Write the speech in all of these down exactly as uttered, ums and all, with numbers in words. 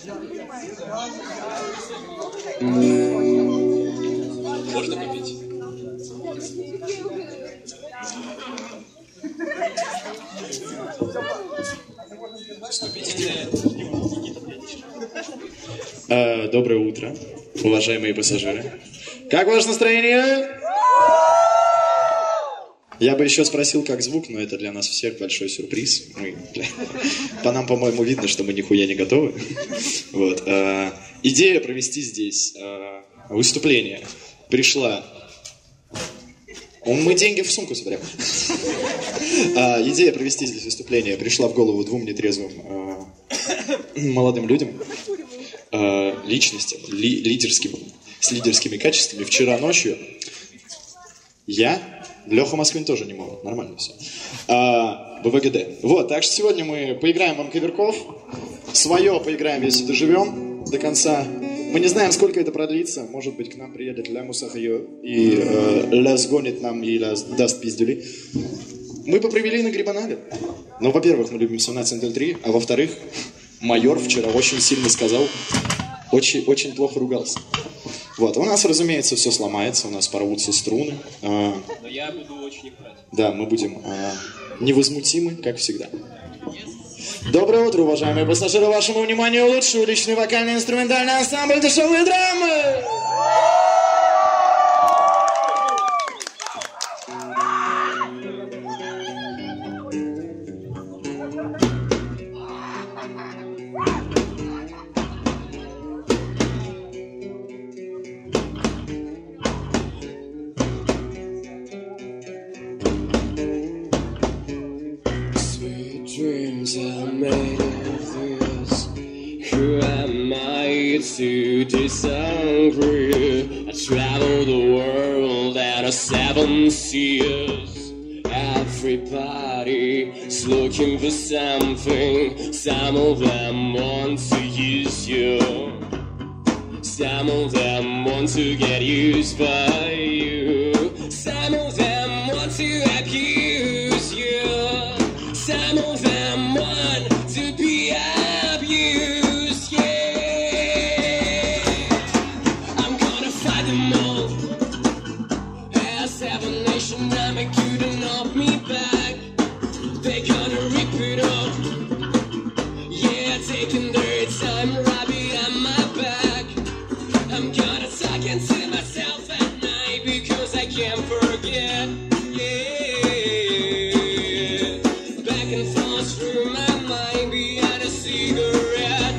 Можно попить? А, доброе утро, уважаемые пассажиры. Как ваше настроение? Я бы еще спросил, как звук, но это для нас всех большой сюрприз. Мы, по нам, по-моему, видно, что мы нихуя не готовы. Вот. А, идея провести здесь а, выступление пришла... Мы деньги в сумку соберем. А, идея провести здесь выступление пришла в голову двум нетрезвым а, молодым людям, а, личностям, ли, лидерским, с лидерскими качествами. Вчера ночью я, Леха Москвин тоже не мог, нормально все, а, БВГД. Вот, так что сегодня мы поиграем вам каверков, свое поиграем, если доживем до конца. Мы не знаем, сколько это продлится. Может быть, к нам приедет Ля Мусахайо и э, Ля сгонит нам и Ля даст пиздюли. Мы бы провели на Грибанале. Но, во-первых, мы любим семнадцать ноль три, а во-вторых, майор вчера очень сильно сказал, очень, очень плохо ругался. Вот, у нас, разумеется, все сломается, у нас порвутся струны. Э, Но я буду очень их брать. Да, мы будем э, невозмутимы, как всегда. Доброе утро, уважаемые пассажиры. Вашему вниманию лучший уличный вокальный инструментальный ансамбль «Дешевые драмы». To disagree, I travel the world at a seven seas. Everybody's looking for something. Some of them want to use you. Some of them want to get used by you. Some of them want to abuse you. Some of them want to be abused. Dynamic, you don't knock me back. They gonna rip it up. Yeah, taking their time, rubbing on my back. I'm gonna talk and to myself at night because I can't forget. Yeah, back and forth through my mind behind a cigarette.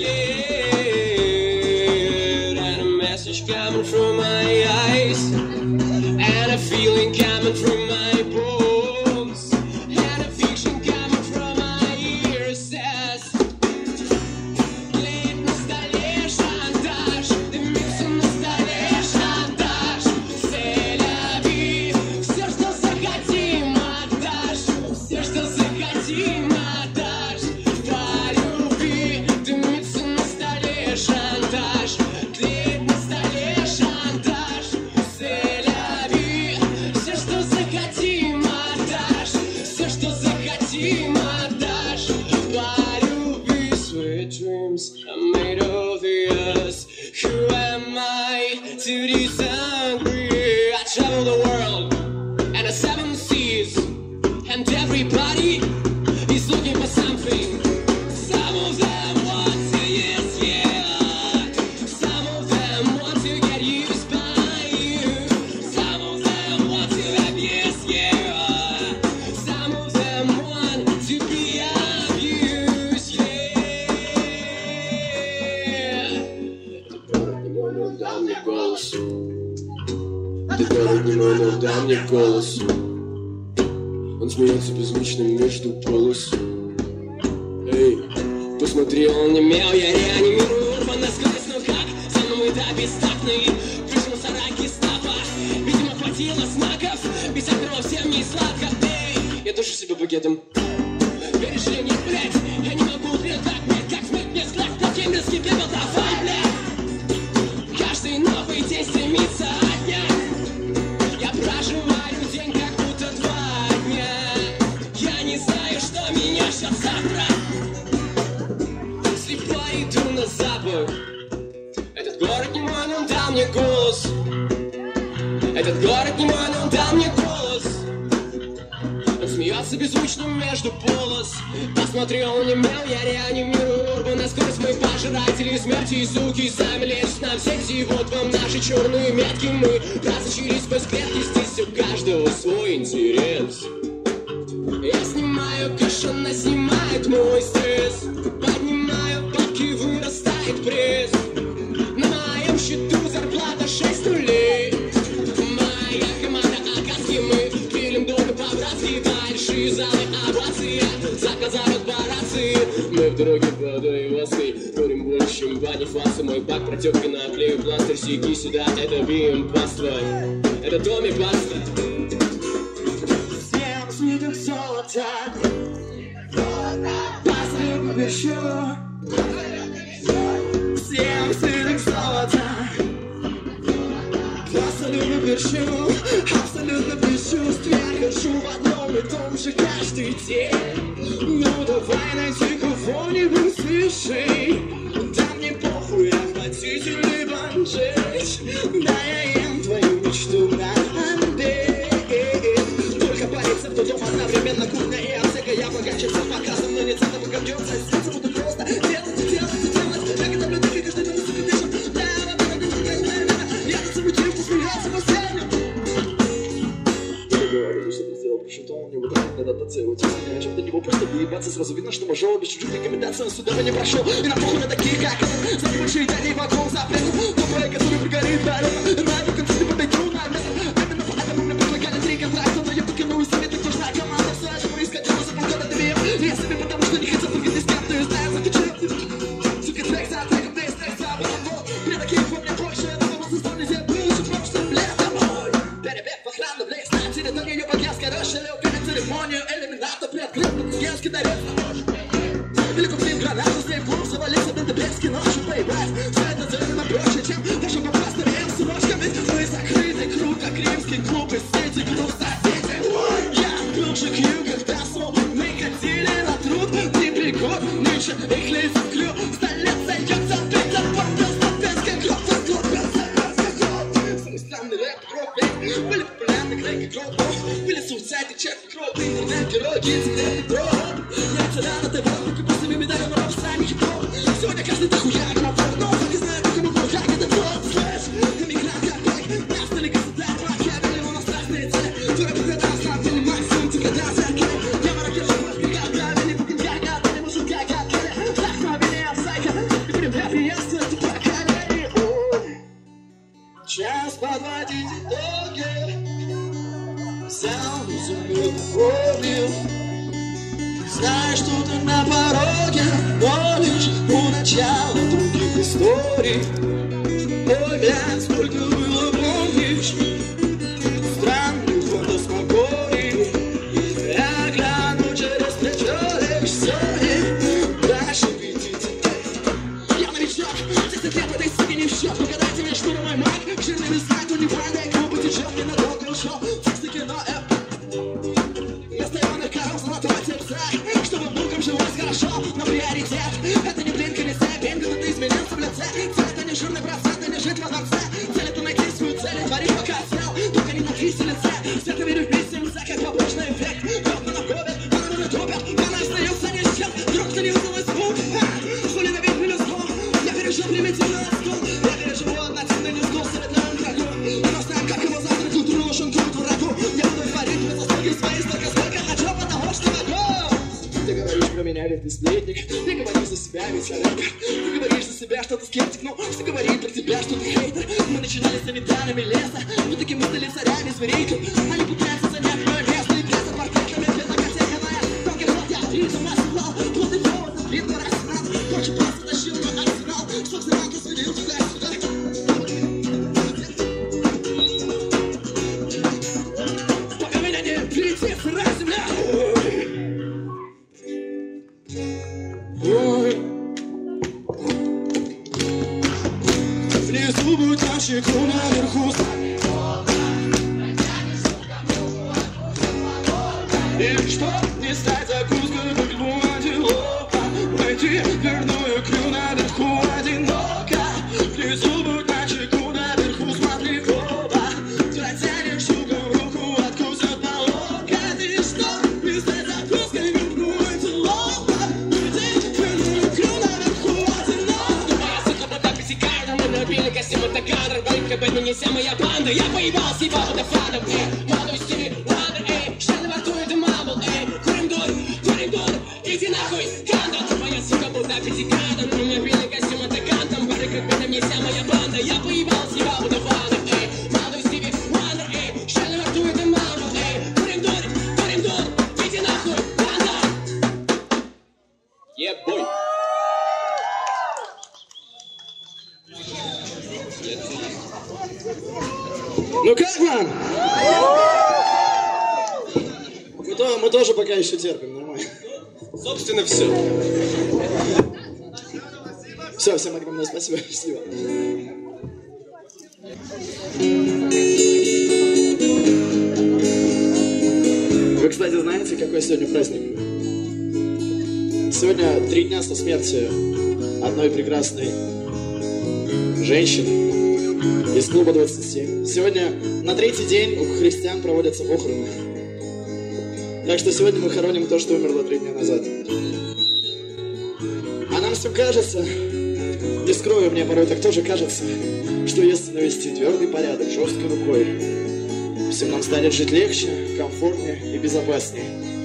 Yeah, and a message coming from my eyes. And a feeling coming from my bones. And a vision coming from my ears says: лежит на столе шантаж, дымится на столе шантаж. C'est la vie, все, что захотим, отдашь. Все, что захотим, отдашь. По любви дымится на столе шантаж. Лежит на столе шантаж. C'est la все, что захотим, отдашь. Все, что захотим, отдашь. По любви. Sweet dreams are made of this. Who am I to disagree? I travel the world and the seven seas, and everybody is looking for something. Some of them want to, yes, yeah. Some of them want to get used by you. Some of them want to have, yes, yeah. Some of them want to be abused, yeah. Ты город не мой, но дай мне голос. Он смеется беззвучным между полос. Эй, посмотри, он не мел, я реанимирую урбан насквозь. Ну как, со мной да бестактный. Прижался раки стапа. Видимо, хватило знаков. Без этого всем не сладко. Эй, я душу себе багетом. Веришь ли мне, блядь? Я не могу, блядь, так, блядь, как смерть мне взгляд. Таким резким бегал, давай, блядь. Каждый новый день стремится отнять. Я проживаю день, как будто два дня. Я не знаю, что меня ждет завтра. Слепо иду на запах. Этот город не мой, но он дал мне голос. Этот город не мой, но он дал мне голос. Он смеется беззвучно между полос. Посмотрел, не мел, я реанимирую урбан. Насквозь мы пожиратели смерти и суки. Сами лезут нам сети, вот вам наши черные метки. Мы просочились сквозь клетки, здесь у каждого свой интерес. Я снимаю кэш, она снимает мой стресс. Поднимаю бабки, вырастает пресс. На моем счету зарплата шесть нулей. Моя команда оказки, мы пилим долго по-братски. Дальше залы овации, заказывают по рации. Мы в дороге водой восы, курим больше, чем бани фасы. Мой бак протек, наклею пластырь, сиди сюда, это бием паства. Это Томми Паста. Всем светит золото, паста еще. Всем светит золото, просто люблю перчу, абсолютно без чувств. Я хожу в одном и том же каждый день. Ну давай найди кого-нибудь свежей. Да мне похуй, отвратительный бомжей. Да я ем твою мечту на Андей. Только по рецепту дома одновременно кухня и аптека. Я богаче всех показом, но не центр погордется. Сердце буду просто делать и делать и делать. Я готовлю таки каждый день, сука, дышим. Да, да, да, да, да, да, да. Я за собой девку смеялся последним. Я говорю, что ты сделал, потому что он не выдает, надо доцелить. Если чем до него просто выебаться, сразу видно, что мажор без чужих рекомендаций он сюда не прошел. И на похуй на таких, как он. Знать большие дядей вокруг запрету. Новая, который пригорит дорога. Ради конца не подойду на метр. Именно поэтому мне предлагали три контракта. Но я покинул советы, кто знает команда. Все это происходило за полгода до меня. Я себе потому что не хотел увидеть с кем-то. И знаю, закачал. Сука, трек за треком, весь трек за вот. Мне такие помнят больше. Это было создано, я был уже просто блеск домой. Перебег в охрану, блеск на территорию подъезд. Короче, перед церемонию элиминатор приоткрыл пациентский дорог. Или купил гранату, с ней в клуб завалился бендебекский ночью, поебать. Все это делено проще, чем даже попасть на рем с рожками. Мы закрыты, круто, кримский клуб из сети, клуб соседи. Я был же Кью, когда сон, мы ходили на труд. Три пригод, нынче их лица в клю. Столица идет за Питер, попил стопенский гроб. Заклопил советский гроб. Самый странный рэп, гроб, были популярны креки, гроб. Были суицайды, черт, гроб, интернет, герой, секретный гроб. Я царя на ТВ, руки пустыми медалями, но в стране хип-хоп. Сегодня каждый дохуя графон, но так и знаю, как ему был, как это тот. Слэш, эмигрант, как бэк, нас стали государь, Макиавелли, у нас страшные цели. Дура, когда стал, ты не максимум, ты когда зеркали. Я маракешу, как правильный, букин, как это, не мужик, как отели. Так, мобильный, я сайка, и привет, приветствую, ты поколение. Час подводить итоги. Взял землю кровью. Знаешь, что ты на пороге, но лишь у начала других историй. Ой, блядь, сколько было, помнишь, странных фантасмагорий. Я гляну через плечо лишь сотни. Дальше видите, я новичок, десять лет в этой сцене не в счет. Погадайте мне, что мой маг, жирный листак, то не ванная, клубы течет, ненадолго ушел. Тексты кино, эп. Постоянно коров золотого тепса, чтобы букам жилось хорошо, но приоритет это не блинка, не степень, когда ты изменился в лице. Цель это не жирный процент, это не жить во дворце. Цель это найти свою цель и творить пока сел, только не на киселице. Все это верю вместе, лица как побочный эффект. Кровно на гробе, она меня топит, она остается ни с чем. Вдруг кто не вызвал испуг, хули на вид минус гол. Я пережил примитивный раскол, я переживу однотипный низкол с советным врагом. Но знаем, как его завтра культуру нужен культ врагу. Я буду творить без заслуги своей, столько сколько хочу, потому что могу. Ты говоришь про меня, ведь ты сплетник. Ты говоришь за себя, ведь я рэпер. Ты говоришь за себя, что ты скептик, но все говорит про тебя, что ты хейтер. Мы начинали с санитарами леса, мы таки мы стали царями зверей. Они пытаются занять мое место и бьются портретами безнакосеканная. Только вот я вижу массивал, плотный повод, длинный арсенал. Короче, просто тащил мой арсенал, чтоб зрак осудил туда-сюда. Пока меня не прийти, сырая земля. Внизу будет наши кру наверху. И что не стать закуской, как антилопа. Найти верную крю наверху. Только Бэтмен не вся моя банда. Я поебал себя до фанов, эй. Молодой Стиви Вандер, эй. Шально во рту это мамбл, эй. Курим дурь, курим дурь. Иди нахуй, Гандал. Моя сука был на пятиградом. У меня белый костюм от Гантом. Бары как Бэтмен не вся моя банда. Я поебал себя до фанов, эй. Молодой Стиви Вандер, эй. Шально во рту это мамбл, эй. Курим дурь, курим дурь. Иди нахуй, Гандал. Yeah, boy. Ну как вам? Мы, то, мы тоже пока еще терпим, нормально. Собственно, все. Все, всем огромное спасибо. Спасибо. Вы, кстати, знаете, какой сегодня праздник? Сегодня три дня со смерти одной прекрасной женщины из клуба двадцать семь. Сегодня на третий день у христиан проводятся похороны. Так что сегодня мы хороним то, что умерло три дня назад. А нам все кажется, не скрою, мне порой так тоже кажется, что если навести твердый порядок жесткой рукой, всем нам станет жить легче, комфортнее и безопаснее.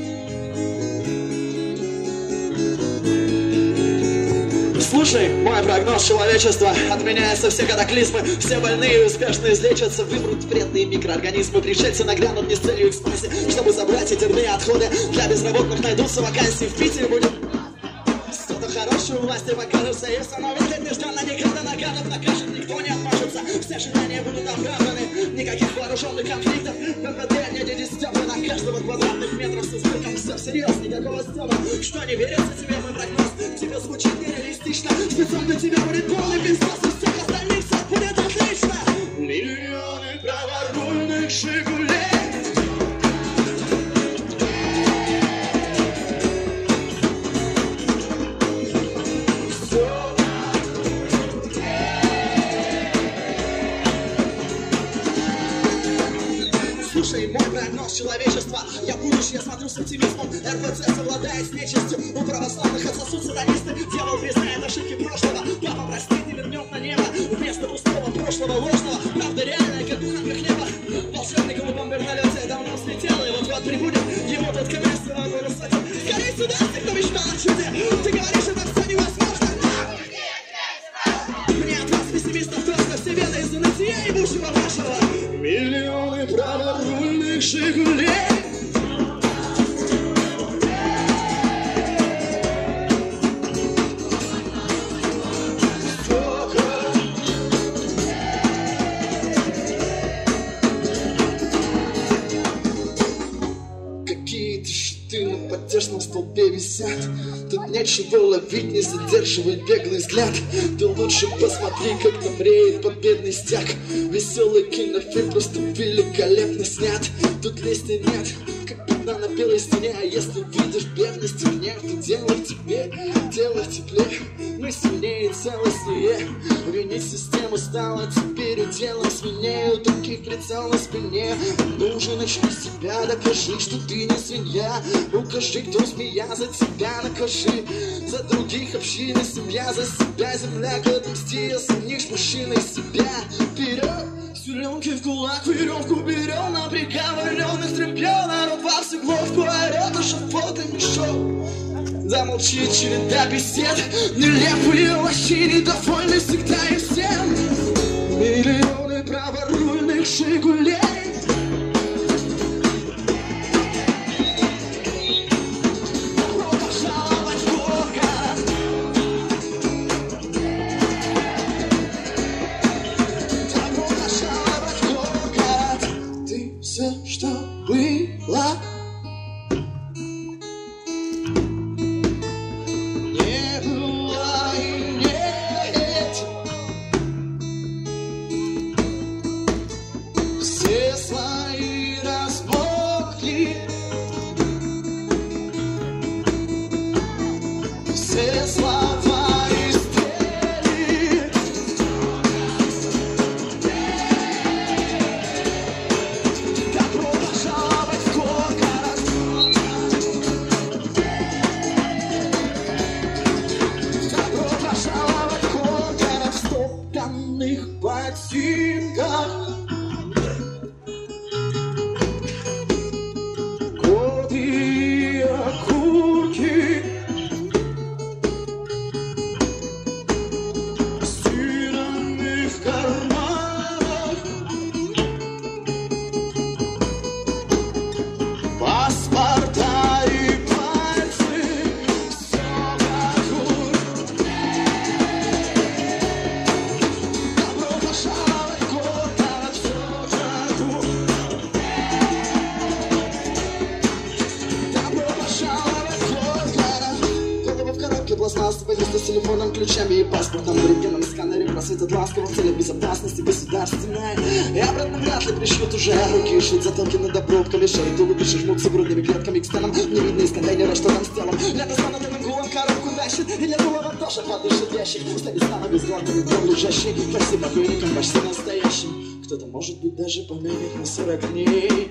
Слушай, мой прогноз человечества: отменяются все катаклизмы, все больные успешно излечатся, вымрут вредные микроорганизмы, пришельцы наглянут не с целью экспансии, чтобы забрать эти дурные отходы. Для безработных найдутся вакансии, в Питере будет что-то хорошее, у власти покажется, если оно выйдет нежданно, никогда нагадов накажет, никто не отмажется, все ожидания будут оправданы, никаких вооруженных конфликтов, МВД не десятёрка на каждого квадратных метров с избытком, все всерьез, никакого стёба, что не верится тебе мой прогноз, тебе звучит нереалистично, спецом для тебя будет полный пиздос, и всех остальных все будет отлично. Миллионы праворульных «Жигулей». Слушай, мой прогноз человечества: я будущее смотрю с оптимизмом. эр вэ цэ совладает с нечистью, у православных отсосут сатанисты. Дьявол признает ошибки прошлого, папа простит и вернет на небо вместо пустого прошлого ложного. Правда реальная, как буханка хлеба. Волшебником в бомберналете давно слетел, и вот-вот прибудет его тот КМС, его рассадил. Скорей сюда, ты, кто мечтал о чуде. Ты говоришь, это все невозможно. Мне от вас, пессимистов, просто все веды из унытия и бушева вашего. Миллионы праворульных «Жигулей». Какие-то щиты на поддержном столбе висят. Тут нечего ловить, не задерживай беглый взгляд. Ты лучше посмотри, как там реет победный стяг. Веселый кинофильм просто великолепно снят. Тут листья нет, как пятна на белой стене. А если видишь бедность и гнев, то дело в тебе, дело в тепле. Мы сильнее и целостнее. Винить систему стало теперь уделом свиней. У таких прицел на спине. Ну же, начни с себя, докажи, что ты не свинья. Укажи, кто змея, за тебя накажи. За других община, семья за себя. Земля, к отмсти, оценишь мужчина из себя. Вперед, сюленки в кулак, веревку берем. На приговоренных трепел, народ во всю глотку орет, а шафот и мешок. Замолчи, череда бесед, нелепые лощи, недовольны всегда и всем. Миллионы праворульных «Жигулей». Добро пожаловать в город. Добро пожаловать в город. Ты все, что было. Ботинках телефоном, ключами и паспортом, в рентгеном сканере просветят ласково в целях безопасности государственной. И обратно вряд ли пришьют уже руки, шить затылки над обрубками шеи, туловища жмутся грудными клетками к стенам, не видно из контейнера, что там с телом. Лето звонотым гулом коробку тащит, и для тулова тоже подышит ящик. Стали стану безглотными, дом лежащий, почти покойником, почти настоящим. Кто-то, может быть, даже помянет на сорок дней.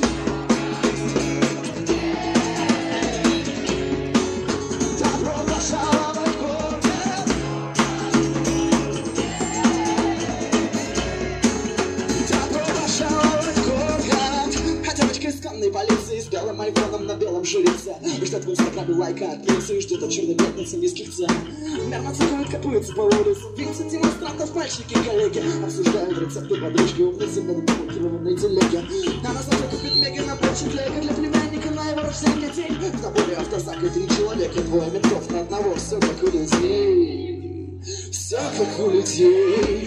Полиции с белым айфоном на белом жулице. Ждет в инстаграме лайка от принца и ждет от черной пятницы низких цен. Мерно цикают, копаются по улице. Видите демонстрантов, мальчики, коллеги обсуждают рецепты подружки умницы на допомогливанной телеге. Она завтра купит мега на почек лейка для племянника на его рождение день. В наборе автозака три человека, двое ментов на одного. Все как у людей, все как у людей.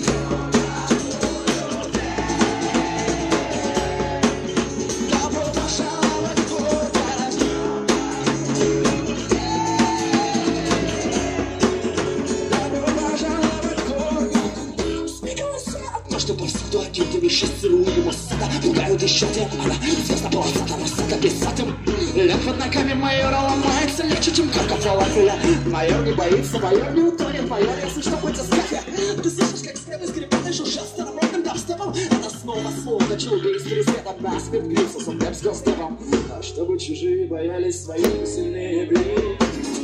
Что повсюду агентами шестеру его сада пугают еще демона. Звездополосата рассада писатым. Лед под ногами майора ломается легче, чем кока-кола. Майор не боится, майор не утонет, майор, если что, хоть искать. Ты слышишь, как скрепы скрипаны шуршат старомодным дабстепом. Это снова словно чудо из пересвета насмерть грится с упрям с гостевом. А чтобы чужие боялись своих сильнее бить.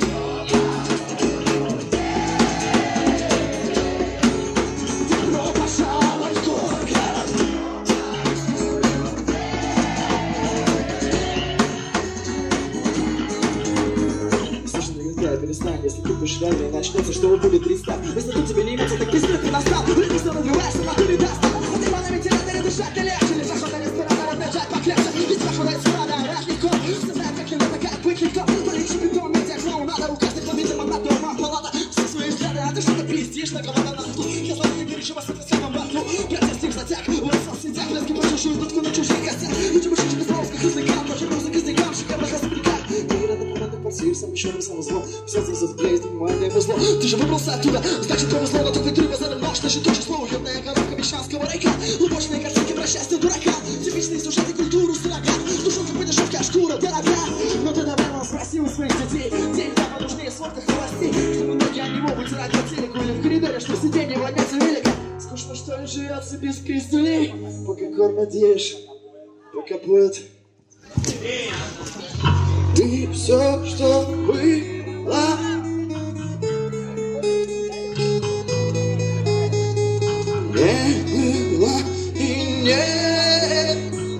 Перестань, если купишь реально, начнется, что будет триста. Если тут тебе не имется, так пиздец ты настал. Ты что развиваешься, на туре даст. А ты манами теряты, дышать ты легче. Лишь охота респиратора, бежать покрепче. Ведь охота сюда, орать легко. Все знают, как легко, как быть легко. Полечи бетон, медиа-клоун, надо у каждой планеты одна дома палата. Все свои взгляды, а ты что-то пиздишь на кого-то на стул. Я знаю, не горячего с этой самым борту. Протестик затяг, выросал сидяк, лески почешу изнутку на чужих костях. И чему шишка слов, как языкам, тоже музыка языкам, шикарно хасаприкар. Сам еще раз сам зло. Все здесь отклеит, внимание повезло. Ты же выбрался оттуда, значит повезло. Но тут ведь рыба за нож, значит то число. Уютная коробка мещанского райка. Лубочные картинки про счастье дурака. Типичные сюжеты культуры строга. Душонка по дешевке, а шкура дорога. Но ты, наверное, спросил у своих детей. День там нужнее сортах властей. Чтобы ноги они могут тирать по телеку. Или в коридоре, что сиденье воняется велико. Скучно, что ли, живется без пиздюлей. Пока кормят ешь, пока поет. Ты все, что было, не было и нет.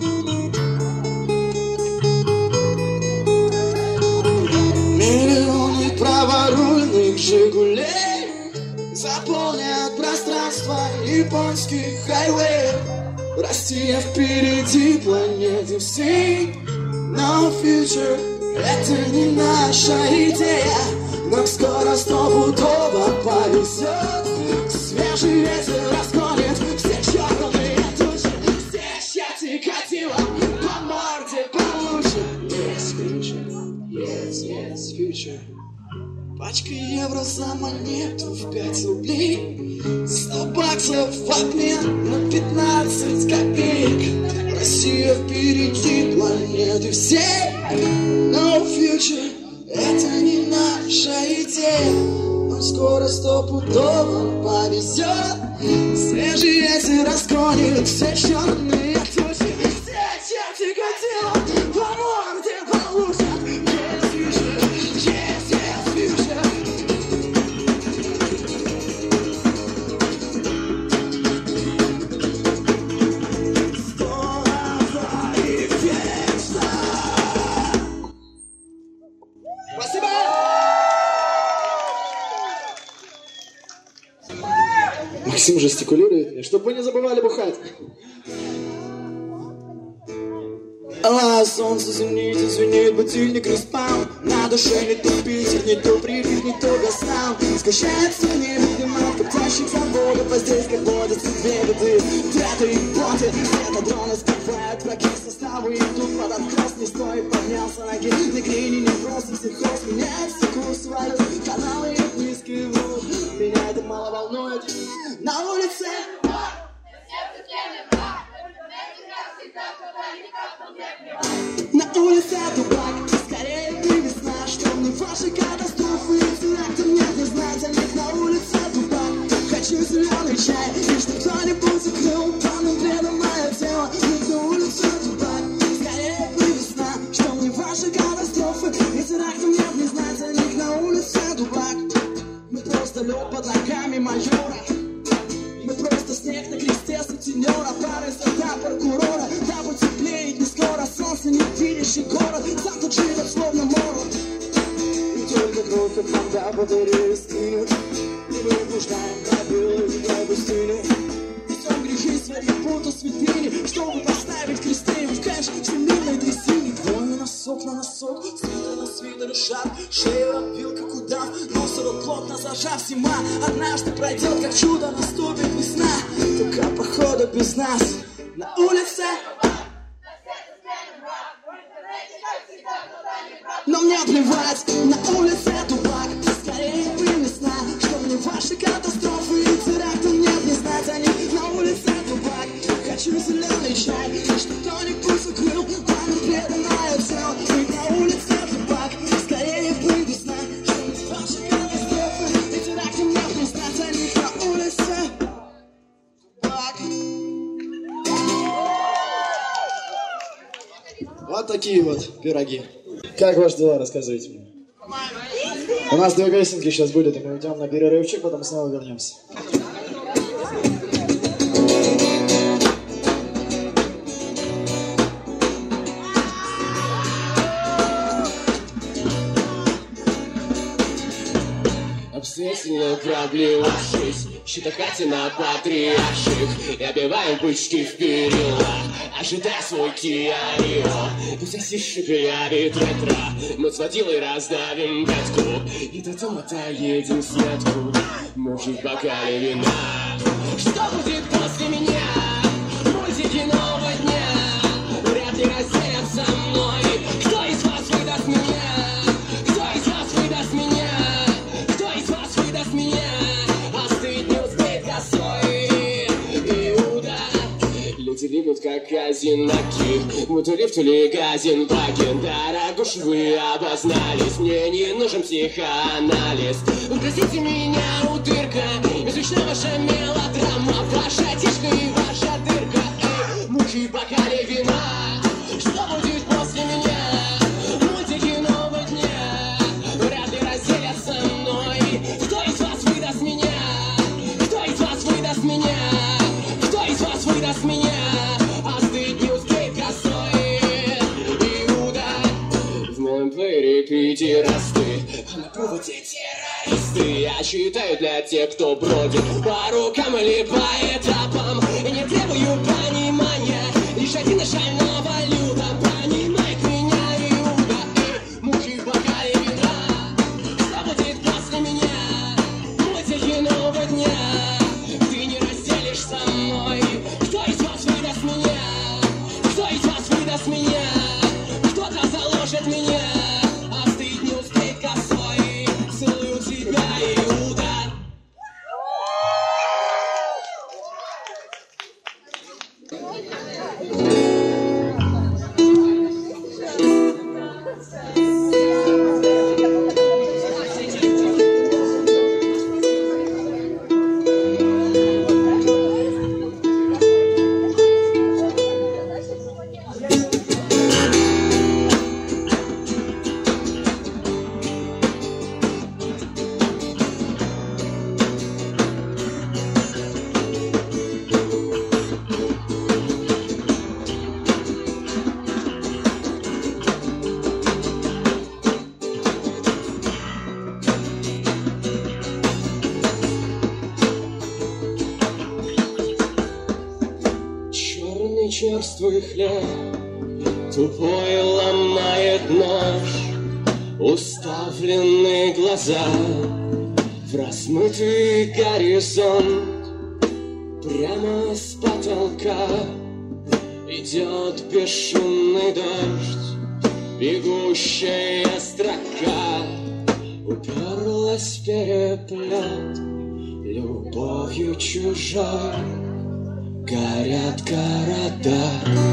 Миллионы праворульных «Жигулей» заполнят пространство японских хайвеев. Россия впереди планеты всей. No future. Это не наша идея, но скоро стопудово повезет. Свежий ветер разгонит все черные тучи. Здесь я тикатила, по морде получит. Yes, future, yes, yes, future. Пачка евро за монету в пять рублей. Сто баксов в обмен на пятнадцать копеек. Россия впереди планеты всей. No future, это не наша идея, но скоро стопудово повезет. Свежий ветер разгонит все черные тучи. Здесь я тяготела, по морде получат. Yes, future, yes, yes, future. Максим жестикулирует мне, чтобы вы не забывали бухать. А солнце звенит, звенит будильник, респаун. На душе не то Питер, не то Припять, не то Гаснау. Скучается к ним дымок коптящих заводов. А здесь как водятся две беды, треты и боты. Светодроны скрывают враги составы. И тут под откос не стоит, поднялся ноги. Не грини, не просто психоз, меняется курс валют. Каналы и низкие. на улице. На улице дубак, скорее ты весна, что мне ваши катастрофы и теракты нет не знать о них. На улице дубак, хочу зеленый чай, лишь кто-нибудь закрыл паном бредом мое тело. Ведь на улице дубак, скорее ты весна, что мне ваши катастрофы и теракты нет не знать о них. На улице дубак, мы просто лед под ногами майора. Мы просто снег на кресте сутенера, пары сорта прокурора. Дабы теплее не скоро, солнце не видишь и город сам тут живет словно молот. И только кровь от нам подарили стынет, и мы блуждаем по белой дикой пустыне. Несем грехи светлых путу святыни, чтобы поставить кресты в кэш всемирной трясине. Двойный носок на носок, свитер на свитер и шаг, шею обвил как удав, носорог плотно зажав. Зима однажды пройдет, как чудо наступит весна, только походу без нас на улице. Но мне плевать, на улице дубак, скорее бы весна, что мне ваши катастрофы и теракты нет не знать о них. На улице дубак, хочу зеленый чай, лишь кто-нибудь закрыл пану преданное тело. Ведь на улице дубак, скорее бы весна, что мне ваши катастрофы и теракты нет не знать о них. На улице дубак. Вот такие вот пироги. Как ваши дела, рассказывайте мне. У нас две песенки сейчас будет, и мы уйдем на перерывчик, потом снова вернемся. Обстоятельно проблевавшись, щитохати на патриарших, и обиваем бычки в перила, ожидая свой Kia Rio. Пососишь клявит ретро, мы с водилой раздавим пятку, и до дома доедем с ятку, может, в бокале вина. Что будет после меня? Мультики нового дня вряд ли разделят со мной. Кто из вас выдаст меня? Кто из вас выдаст меня? Люди липнут, как казинаки, будто лифт или газенбаген. Дорогуш, вы обознались, мне не нужен психоанализ. Простите меня, утырка, изучна ваша мелодрама, ваша тишка и ваша дырка. Эй, мухи в бокале вина. Что будет после меня? Мультики нового дня вряд ли разделят со мной. Кто из вас выдаст меня? Кто из вас выдаст меня? Кто из вас выдаст меня? Остыть не успеет косой Иуда. В моем плеере педерасты, а на проводе террористы. Я читаю для тех, кто бродит по рукам или по этапам, и не требую понимания, лишь один шальная валюта. Понимает меня Иуда. И мухи в бокале вина. Что будет после меня? Мультики нового дня ты не разделишь со мной. Кто из вас выдаст меня? Кто из вас выдаст меня? Кто-то заложит меня, остыть не успеет косой. Целую тебя, Иуда. Черный черствый хлеб тупой ломает нож, уставленные глаза в размытый горизонт. Прямо с потолка идет бесшумный дождь, бегущая строка уперлась в переплет Любовью чужой горят города,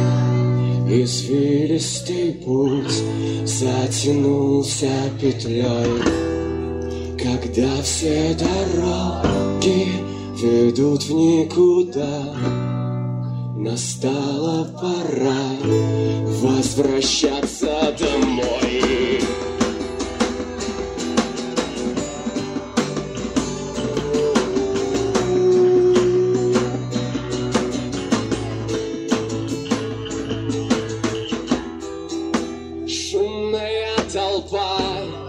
извилистый путь затянулся петлей. Когда все дороги ведут в никуда, настала пора возвращаться домой. Шумная толпа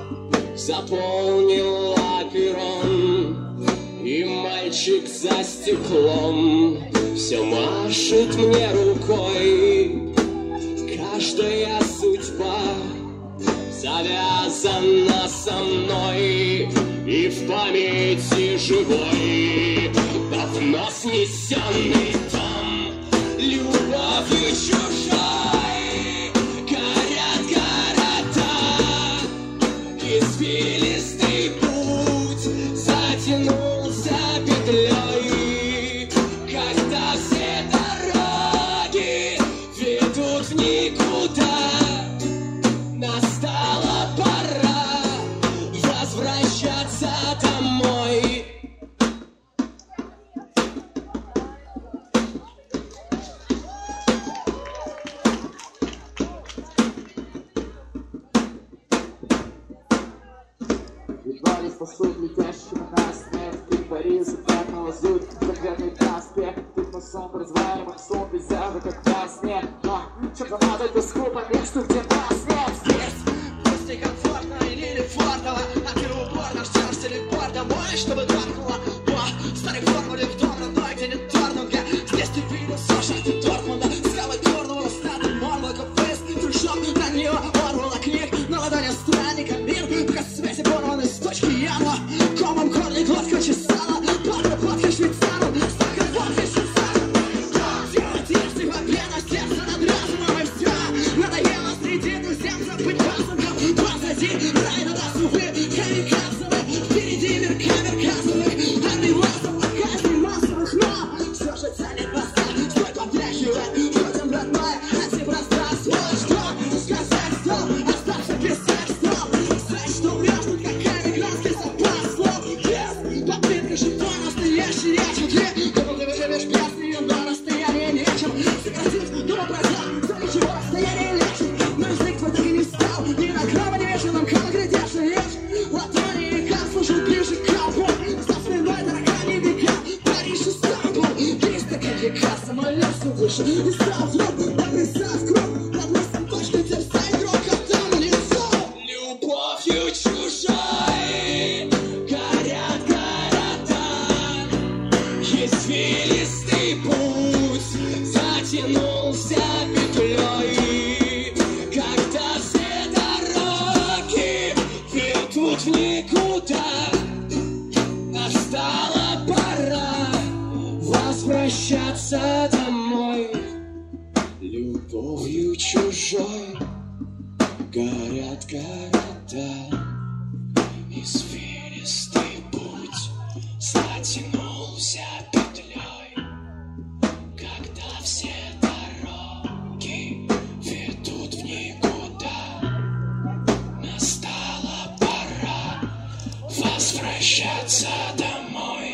заполнила перрон, и мальчик за стеклом все машет мне рукой. Каждая судьба завязана со мной, и в памяти живой давно снесенный дом. Любовью чужой горят города, извилистый путь затянулся петлей. Когда все дороги ведут в никуда, настала пора возвращаться домой. Едва ли спасут летящего на смерть. Ты Париж, как лазурь, закрытый проспект. Ты по сон разваливаем сон пейзажа, как во сне. Но чем замазать тоску по месту, где нас нет. Смерть пусть некомфортно или лефортово, а ты упорно ждешь телепорт домой, чтобы торкнуло по старой формуле в дом родной, где нет торнунга. Здесь ты видел сошахты Дортмунда, скалы Корнуола, статы Мормака, фейс, трущоб, раннего Орвала, книг на ладони странника, мир, пока связи порваны с точки яма. Комом горле глотка чесала, падра платка швейцаром, стакан водки швейцаром. Дело тишь, ты победа, сердце над разумом, и все надоело среди туземцев быть пасынком. Позади рай на нас, увы, камикадзовы, впереди мир камер-кассовых, ангеласов, казней массовых, но все же тянет баста, стой потряхивает, людям родное, антипространство. Что сказать, стоп, остался писать, стоп, знать, что врешь, тут какая мигрантский запас слов. Без попытка жить настоящий речь, где ты выживешь без нее, но расстояние нечем сократить, думал про за ничего расстояние лечит. Но язык твой так и не стал ни на грамма не вечером, как глядишь на речь. Латони, как служил ближе к колбу, за спиной таракани века, Париж и Стамбул. Есть такая река, самолет все выше, и стал вдруг, обрезав круг, над мыслью точно терзай игрок, а там лицо. Любовью чужой горят города, извилистый путь затянулся петлей. Когда все дороги ведут в никуда, настала пора возвращаться домой. Любовью чужой горят города, извилистый путь затянулся петлей. Когда все дороги ведут в никуда, настала пора возвращаться домой.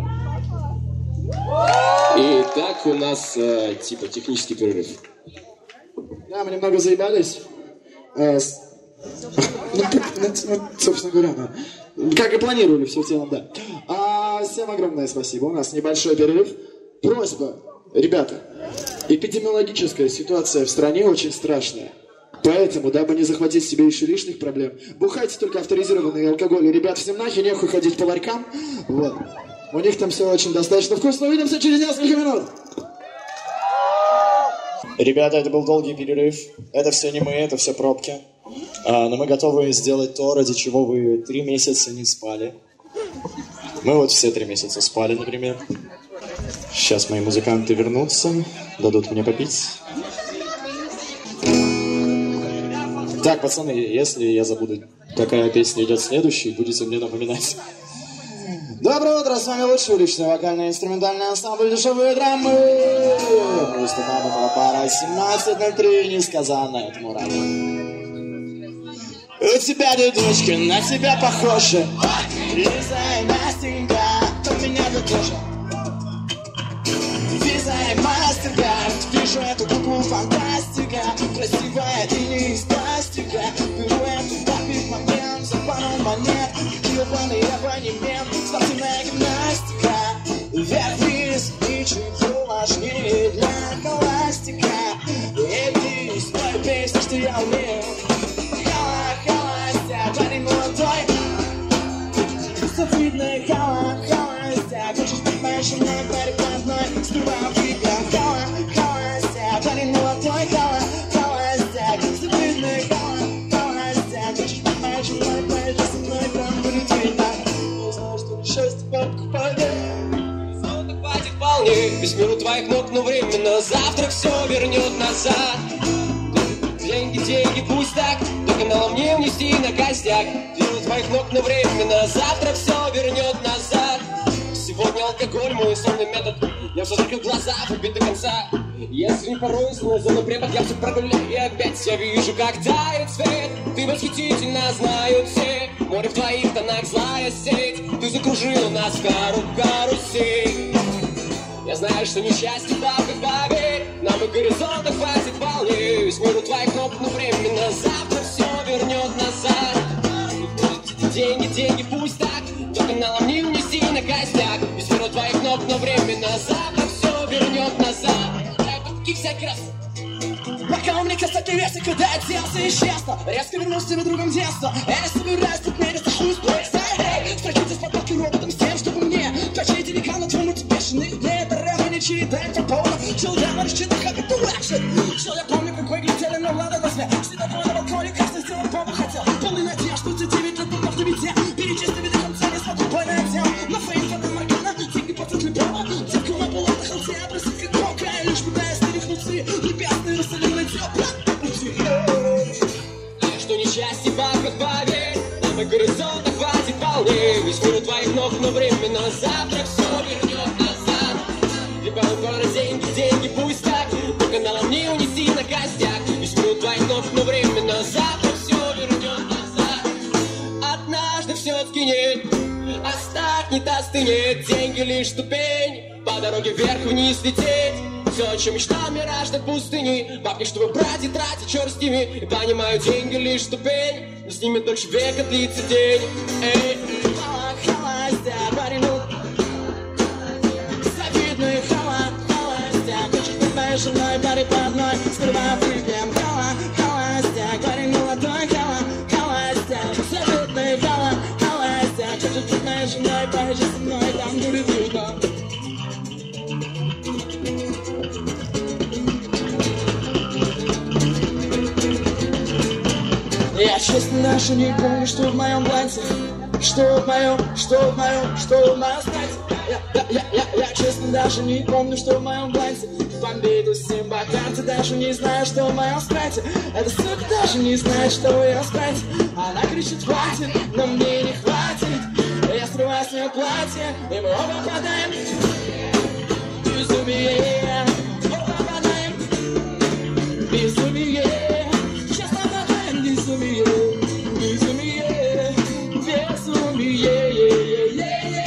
Итак, у нас э, типа технический перерыв. Да, мы немного заебались. Э, с- ну, ну, ну, собственно говоря, да. Как и планировали, все в целом, да. А, всем огромное спасибо. У нас небольшой перерыв. Просьба, ребята, эпидемиологическая ситуация в стране очень страшная. Поэтому, дабы не захватить себе еще лишних проблем, бухайте только авторизированный алкоголь. Ребят, всем нахер нехуй ходить по ларькам. Вот. У них там все очень достаточно вкусно. Увидимся через несколько минут. Ребята, это был долгий перерыв. Это все не мы, это все пробки. А, но мы готовы сделать то, ради чего вы три месяца не спали. Мы вот все три месяца спали, например. Сейчас мои музыканты вернутся, дадут мне попить. Так, пацаны, если я забуду, какая песня идет следующей, будете мне напоминать. Доброе утро, с вами лучший уличный вокальный инструментальный ансамбль «Дешевые драмы». Выступаем около пара семнадцать ноль три, несказанно этому рады. У тебя две дочки, на тебя похожи. Лиза и Настенька, то меня ты тоже. Виза и Мастеркард, вижу эту куклу фантастика. Красивая, ты не из пластика. Беру эту папик момент, за пару монет. Ёбаный абонемент, спортивная гимнастика. Вверх-вниз, ничего важнее для холостяка. Иди, спой песню, что я умею. Холостяк, парень молодой. Видный холостяк, хочешь быть моей женой, прикладной. Сперва выпьем холостяк, парень молодой. Холостяк, видный холостяк, хочешь быть моей женой, поезжай со мной, прям будет видно. Не знаю, что счастье покупает. Золото хватит вполне, весь мир у твоих ног, но временно завтра все вернет назад. Деньги, деньги, пусть так, только каналом не унести на костяк. Делу твоих ног, но временно завтра все вернет назад. Сегодня алкоголь, мой сонный метод. Я все закрыл глаза, побит до конца. Если не порой, на зону препод, я все прогуляю. И опять я вижу, как тает свет. Ты восхитительно знают все. Море в твоих тонах, злая сеть. Ты закружил нас в кару, в карусель. Я знаю, что несчастье бабы, поверь. Нам и горизонта хватит вполне. Весь мир у твоих ног, но временно завтра все вернет назад. Деньги, деньги, пусть так, только каналом не унеси на костяк. Весь мир у твоих ног, но временно завтра все вернет назад. Дай всякий раз. Пока у меня касательный версия, когда я делся и честно. Резко вернулся тебе другом детства. Я собираюсь тут мериться, хуй сплэйс. Спросите с подпорки роботом с тем, чтобы мне точить деликатно на твой мотивешенный. Для это рэпа не читает по полу. Чил я на расчетах, как это экшен. Чил я помню, какой глядели на Влада на свет. Всегда твой на балконе, как ты сделал, папа хотел. Полный надежд, что тебе девять лет потом в тебе. Перечислили до конца, не смогу бойный отдел. На фейм, фото маркана, деньги платят любого. Девка на полу на холте, образцы как кока. Лишь пытаясь перехнуться, препятствия рассоленной тёпло. Что несчастье бабка, поверь. Нам и горизонта хватит вполне. Весь мир у твоих ног, но временно завтра все вернет назад. Либо пара деньги, деньги, пусть так, но каналом не унеси на костяк. Весь мир у твоих ног, но временно завтра все вернет назад. Однажды все сгинет, остынет, остынет. Деньги лишь ступень, по дороге вверх-вниз лететь. Все, о чем мечтал, мираж до пустыни. Бабки, чтобы брать и тратить, черт с ними. И понимаю, деньги лишь ступень, но с ними дольше века длится день. Эй, холостяк, парень, ну завидный холостяк. Хочешь быть моей женой, парень по одной. Сперва выпьем холостяк, парень молодой. Холостяк, завидный холостяк. Хочешь быть моей женой, поезжай со мной, там будет видно. Я честно даже не помню, что в моем платье. Что в моем, что в моем, что в моем платье. Я, я, я, я, я честно даже не помню, что в моем платье. Бомбит усим бокам, ты даже не знаешь, что в моем спрайте. Эта сука даже не знает, что в ее спрайте. Она кричит, хватит, но мне не хватит. Я срываю с нее платье, и мы оба падаем. Безумие, оба падаем. Безумие. Безумие, безумие, безумие,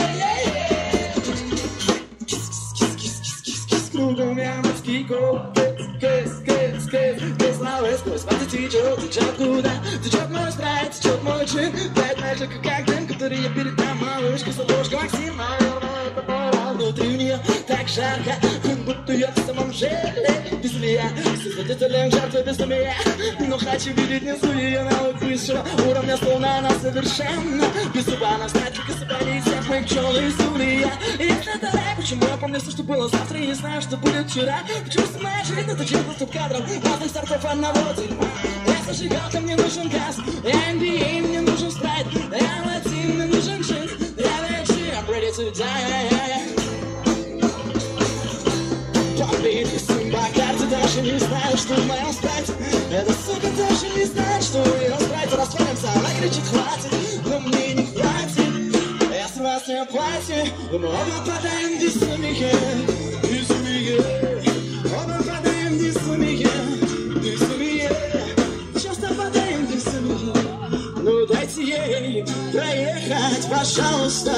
кис-кис-кис-кис-кис-кис. Кругом я морский гол, кис-кис-кис-кис. Бесславный сквозь вас течет, течет куда? Течет мой спрайт, течет мой джин. Пять метров, как дым, который я передам малышке. С ложкой Максим, наверное, это пора. Внутри у нее так жарко, как будто я в самом желе. Без меня, свидетелем жертвы безумия. Но хочу видеть внизу ее навык высшего уровня, словно она совершенно без зуба. Она знает, как исполнить всех моих пчелы из улья. И если это рэп, почему я помню все, что было завтра, и не знаю, что будет вчера? Почему вся моя жизнь это чисто стоп кадров разных стартов одного дерьма? Я зажигалка, мне нужен газ. Я эн би эй, мне нужен спрайт. Я латин, мне нужен джинс. Я вечи, I'm ready to die. Бомбит усим бокам, ты даже не знаешь, что в моем спрайте. Эта сука даже не знает, что в ее спрайте. Расстроимся, она кричит, хватит, но мне не хватит. Я срываю с нее платье. Мы оба падаем в безумие, безумие. Оба падаем в безумие, безумие. Часто падаем в безумие. Ну дайте ей проехать, пожалуйста.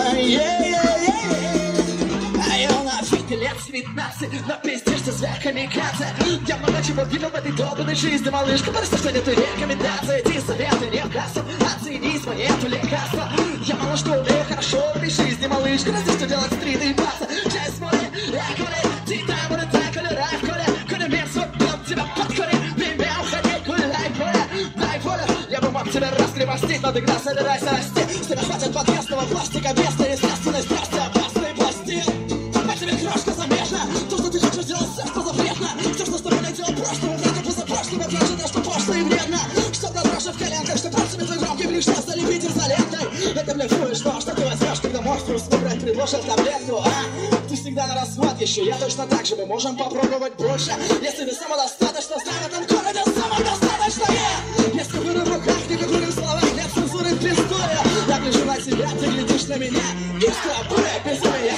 А я на фите лет девятнадцать, но пиздишься зверь камикадзе. Я много чего видел в этой долбанной жизни, малышка. Просто что нету рекомендаций, эти советы не вдастся. Оценить монету лекарства. Я мало что умею хорошо в этой жизни, малышка. Но здесь что делать стрит и баться. Часть моей рекорды, ты там уже так колера в коле. Коля мир свой дом тебя подкори. Время уходи, гуляй поле, дай волю. Я бы мог тебя раскрепостить, но ты гра собирайся расти. С тебя хватит подвесного пластика, беста, естественной страсти, опасной пластин. А тебе крошка замешана, то, что ты хочешь делать, все, что запретно. Все, что с тобой летело прошлым, врага позапрошлым, значит, то, что пошло и вредно. Что-то дрожит в коленках, что пальцами твой громкий блин, что стали бить изолентой. Это блефуешь, то, что ты возьмешь, когда Морфеус выбрать предложил таблетку, а? Ты всегда на развод еще, я точно так же, мы можем попробовать больше. Если ты самодостаточно, знай в этом городе самодостаточное. Если вы на руках, никаких в словах, нет цензуры в пиздуе. Я гляжу на тебя, ты глядишь на меня, и слабое безумие.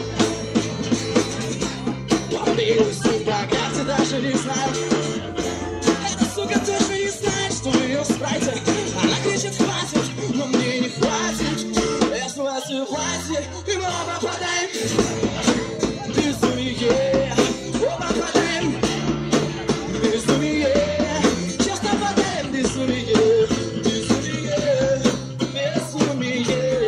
Побеюсь, пока ты даже не знаешь. Эта сука тоже не знает, что в ее спрайте. Она кричит, хватит, но мне не хватит. Я свою платье, и мы оба падаем. Безумие, оба падаем. Безумие, часто падаем. Безумие, безумие, безумие.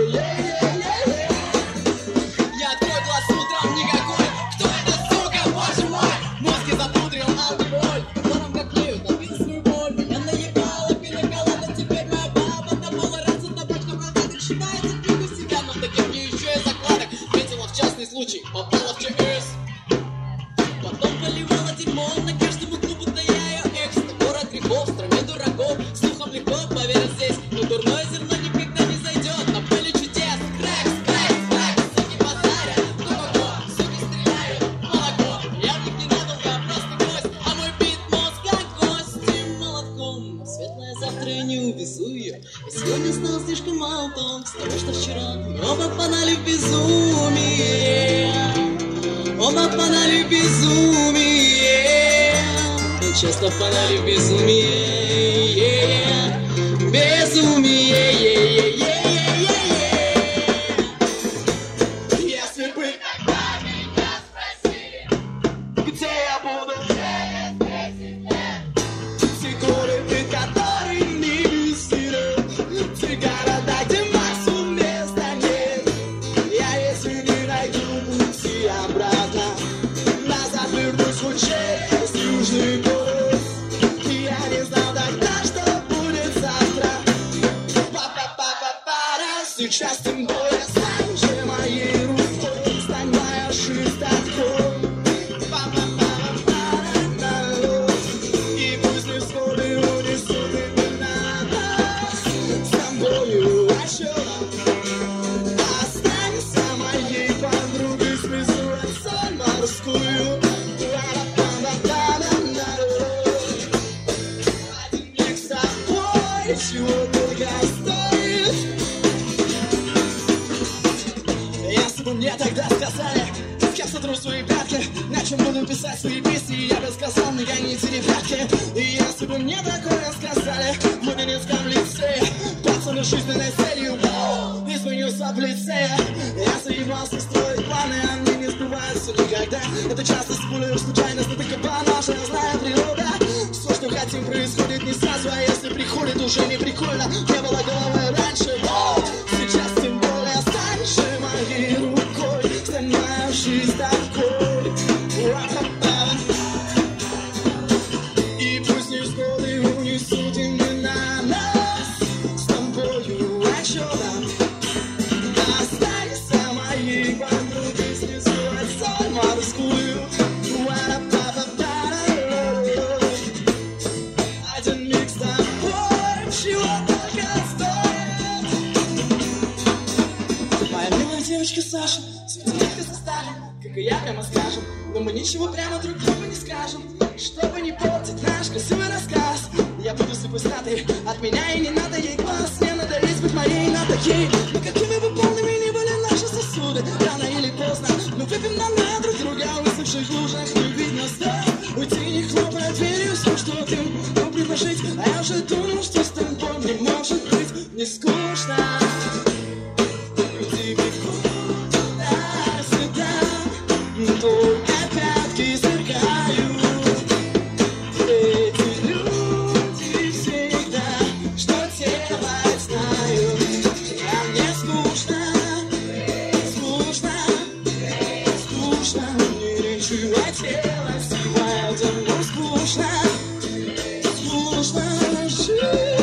Я твой глаз утром никакой. Кто это, сука, боже мой? Мозги запудрил алкоголь, в котором как клеют, напил свою боль. Я наебала, перегала, но теперь моя баба добыла раз за тобой, что продать считается пику себя, но таких мне еще и закладок. Встретила в частный случай, попала в ЧС. Потом поливала дерьмо на каждом углу, будто я ее экс. На город грехов, в стране дураков, слухом легко поверить здесь. Но дурное зерно никогда не зайдет на поле чудес. Крэк, крэк, крэк, суки базарят, ко-ко-ко, суки стреляют, молоко. Я в них ненадолго, просто гость, а мой бит мозг как гостем молотком. Светлое завтра я не увезу ее, и сегодня стало слишком мало толк с того, что вчера мы оба падали в безумие. Оба падали в безумие. Мы часто падали в безумие. Безумие. Если бы тогда меня спросили, где я буду через десять лет, те города, которыми висели, те города, где максимум места нет. Я если не найду пути обратно, назад вернусь хоть через южный полюс. И я не знал тогда, что будет завтра. Па-па-па-па-пара, сейчас тем более стань же моей рукой, стань моя жизнь такой. Па-па-па-па-пара, и пусть не всходы унесут именно нас с тобою расчетом. Останься моей подругой, слезу от соль морскую. Один миг с тобой, чего только стоит. Если бы мне тогда сказали, с кем сотру свои пятки, на чем буду писать свои песни, я бы сказал, не гоните ребятки. И если бы мне такое сказали, в Мариинском лицее, пацаны жизненной целью, изменился в лице. Я заебался строить планы, они не сбываются никогда. Это часто спулю случайность, но только по нашей знаю природа. Все, что хотим, происходит не сразу, а если приходит, уже не прикольно. Не было головы раньше, воу. Сейчас тем более стань же моей рукой, стань моя жизнь такой. И пусть не всходы унесут именно нас с тобою отчетом. Останься моей подругой, слезу от соль морскую. Один миг с тобой, чего только стоит. Моя милая девочка Саша, светилка со стажем, как и я прямо скажем, но мы ничего прямо друг другу не скажем. Чтобы не портить наш красивый рассказ, я буду сыпостатый, от меня и не надо ей глаз. Не надо лезть быть моей, надо ей. Но какими бы полными ни были наши сосуды, годы, рано или поздно. Мы выпьем на на друг друга, высохших лужах, не видно стоит. Уйти не хлопая дверью, все, что ты мог предложить. А я уже думал, что с тобой не может быть не скучно. Люди бегут туда-сюда, только пятки сверкают. Эти люди всегда что делать знают. А мне скучно, скучно, скучно. Мне ничего делать, поэтому скучно, скучно жить.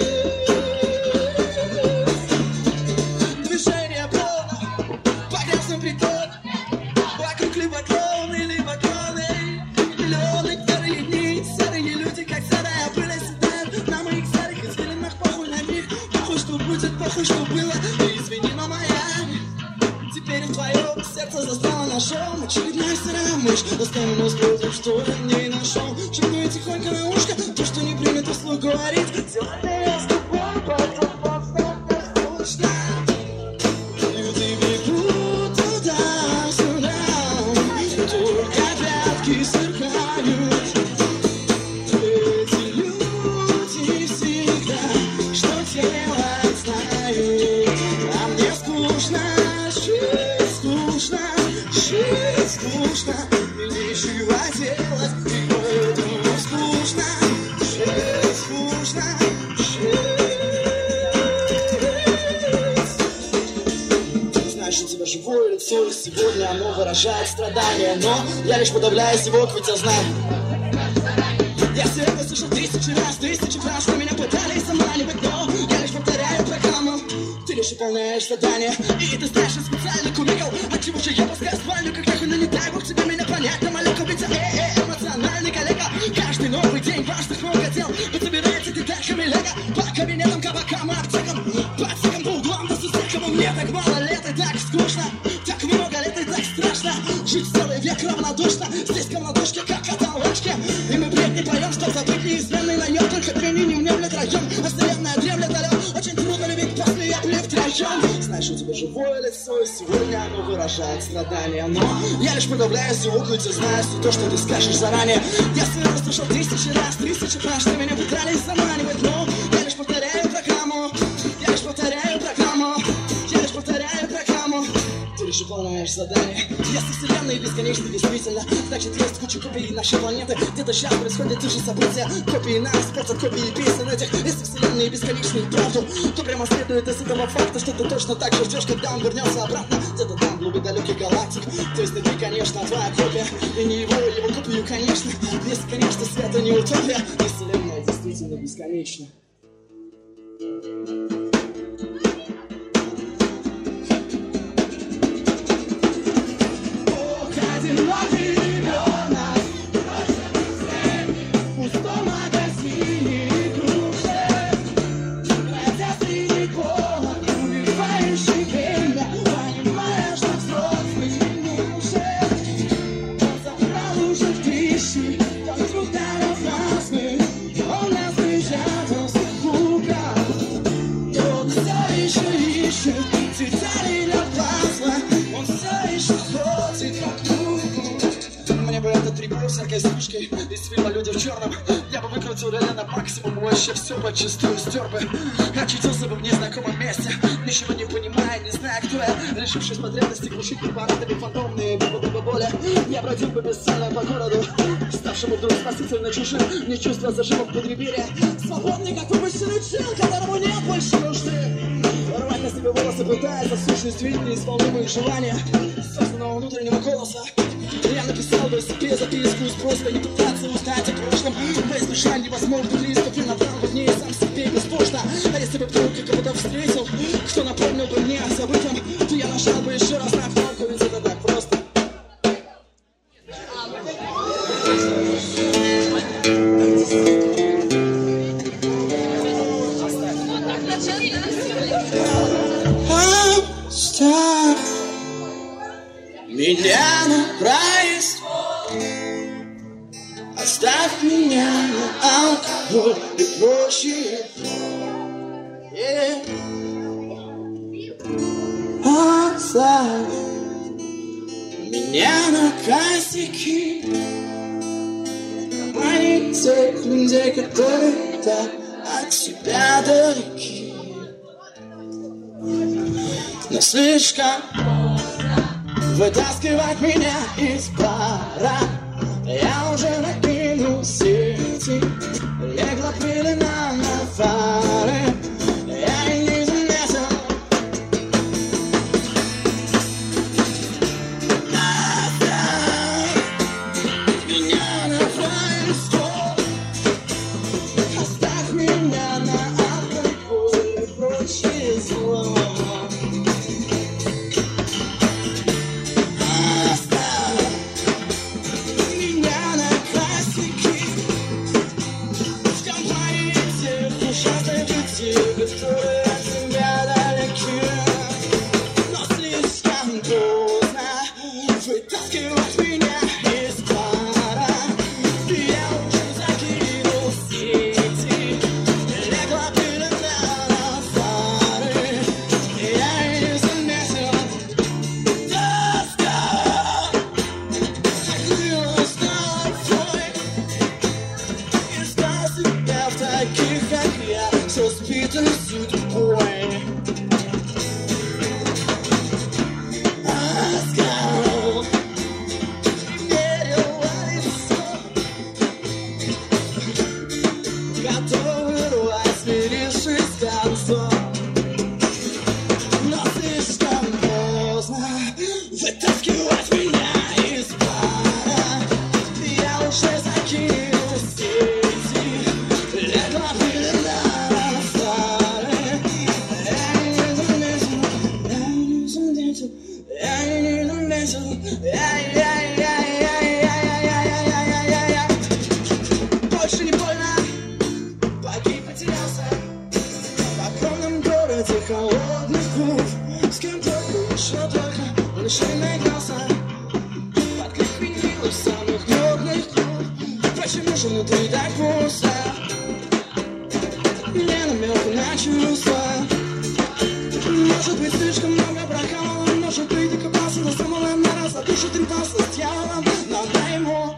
Движение полно по грязным притонам. Вокруг либо клоуны, либо клоны. Миллионы серые дни, серые люди, как серая пыль, оседают на моих старых извилинах. Похуй на них, похуй, что будет, похуй, что было. Ты извини, но моя теперь в твоем сердце застряла ножом. Очередная серая мышь, достанем нас против, что я в ней нашел. Шепну ей тихонько на ушко, то, что не принято вслух говорить. Сегодня я с тобой, потом подставь скучно. Люди бегут туда-сюда, только пятки сверкают. Эти люди всегда что делать знают. А мне скучно, жить скучно, жить скучно. Мне ничего делать, и поэтому скучно, жить скучно, жить. Знаешь, у тебя живое лицо, и сегодня оно выражает страдания. Но я лишь подавляюсь его, ведь я знаю. Я все это слышал тысячи раз, тысячи раз, что меня пытались заманивать, но я лишь повторяю программу. Ты лишь выполняешь задание, и ты знаешь, я специально курил. Отчего же я пускаю спальню, как нахуй, ну не дай бог тебе меня понять. На маленьком ведь я э-э, эмоциональный коллега. Каждый новый день важных много дел. Вот собирается ты так хамелега. По кабинетам, кабакам, аптекам, пацакам, по углам, да сусекам. Мне так мало лет и так скучно, так много лет и так страшно. Жить целый век равнодушно, здесь комнатушки, как каталочки. И мы бредни поем, что забыть неизменный наем. Только две не внемлет район, а вселенная дремлет алё. Очень трудно любить после ябли втроем. Знаешь, у тебя живое лицо, и сегодня оно выражает страдания. Но я лишь подавляю звук, ведь я знаю все то, что ты скажешь заранее. Я все это слышал тысячи раз, тысячи раз, что меня пытались заманивать. Но я лишь повторяю программу, я лишь повторяю программу, я лишь повторяю программу. Ты лишь выполняешь задание. Если вселенная бесконечна, действительно, значит есть куча копий нашей планеты. Где-то сейчас происходят те же события. Копии нас, просто копии песен этих. Если вселенная бесконечна и правду, то прямо следует из этого факта, что ты точно так же ждешь, когда он вернется обратно. Где-то там, в глуби далеких галактик. То есть ты, конечно, твоя копия. И не его, его копию, конечно. Если, конечно, света не утопия. И вселенная действительно бесконечна. Одинокий ребенок в пустом магазине игрушек, бродя среди полок, убивающий время, понимая, что взрослый минувший. Он забрал уже в тысячи, он вдруг дал опасный, он нас прижался в луках. И он все еще ищет детали для пазла, он все еще ходит вокруг. Мне бы этот трибун с яркой стружкой из фильма «Люди в черном». Я бы выкрутил реле на максимум, вообще все подчистую стер бы. Очутился бы в незнакомом месте, ничего не понимая, не зная, кто я. Решившись потребности глушить препаратами фантомные бубы боли, я бродил бы бесцельно по городу, ставшему вдруг спасительно чужим. Не чувство зажима в подгребире, свободный, как выпущенный джин, которому нет больше нужды. Рвать на себе волосы пытается сущность видеть неисполнимые желания собственного внутреннего голоса. Я написал бы себе записку с просьбой не пытаться узнать о прошлом. Во избежание возможных рисков я набрал бы в ней сам себе беспечно. А если бы вдруг я кого-то встретил, кто напомнил бы мне о забытом, то я нажал бы еще раз на кнопку, ведь это так просто. Оставь меня на проезд, оставь меня на алкоголь и прочее. Yeah. Оставь меня на косяки. Моих тех людей, которые так от тебя далеки. Но слишком вытаскивать меня из пара. Я уже накинул сети, легла пелена на фары. Я и не заметил. Оставь меня на фаерстол, оставь меня на алкоголь и прочее зло. Которые от тебя далеки, но слишком поздно вытаскивать меня из пара. Я уже закинул сети, легла пелена на фары. Я и не заметил, тоска накрылась тобой. Искал себя в таких, как я, со спитой судьбой. Ласкал, верил в лицо, готовый рвать, смирившись с концом. Но слишком поздно вытаскивать меня из пара. Я уже закинул сети, легла пелена. Больше не больно, погиб, потерялся в огромном городе холодных губ. С кем только, еще только, он еще не наигрался. Под клик винилов самых модных клуб. Почему же внутри так пусто? Не намека на чувства. Может быть, слишком много прокалывал, может быть, докопался до самого нараза, душу трепался с дьяволом, но на ему.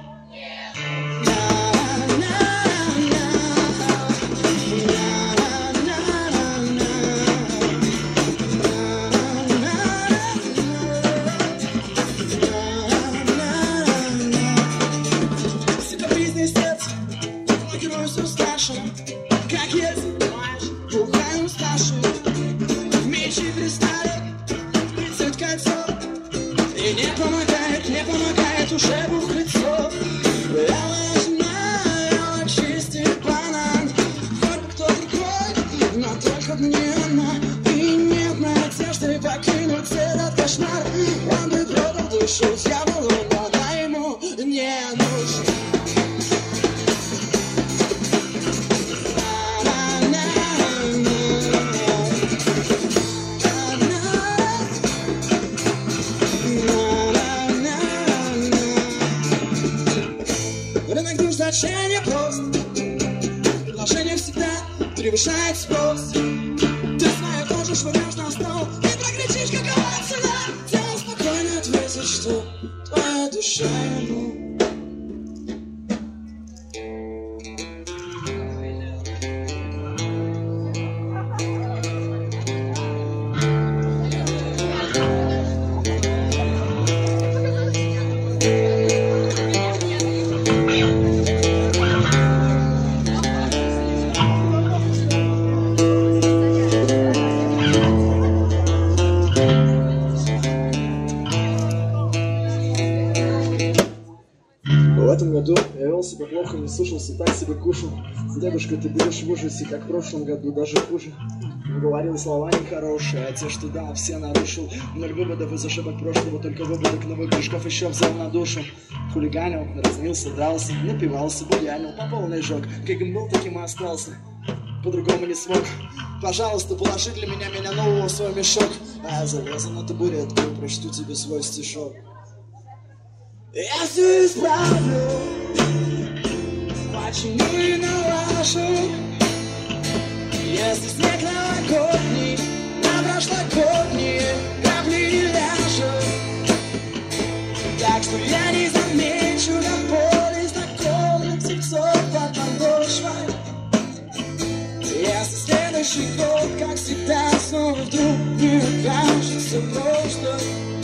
Всегда бизнес сердце, мой герой все старше, как есть, понимаешь, бухаю старше. Мечи кристаллик, тридцать кольцо. И не помогает, не помогает уже бухлицо. Я знаю, чистит банан. Хоть бы кто другой, но только мне она. И нет надежды покинуть этот кошмар. Он бы продал душу дьяволу, но она ему не нужна. Значение прост, предложение всегда превышает спрос. Ты свою кожу швырнешь на стол и прокричишь, какова цена. Тело спокойно ответит, что твоя душа ему. В этом году я вел себя плохо, не слушался, так себе кушал. Дедушка, ты будешь в ужасе, как в прошлом году, даже хуже. Говорил слова нехорошие, а те, что дал, все нарушил. Ноль выводов из ошибок прошлого, только выводок новых грешков еще взял на душу. Хулиганил, разнился, дрался, напивался, буянил, по полной жёг. Каким был, таким и остался. По-другому не смог. Пожалуйста, положи для меня меня нового в свой мешок. А я залезу на табуретку и прочту тебе свой стишок. Я все исправлю, почему и налажу. Если снег новогодний на прошлогодние капли не ляжет, что я не замечу на поле знакомых цветов под подошвой. Если следующий год, как всегда, снова вдруг не окажется прошлым.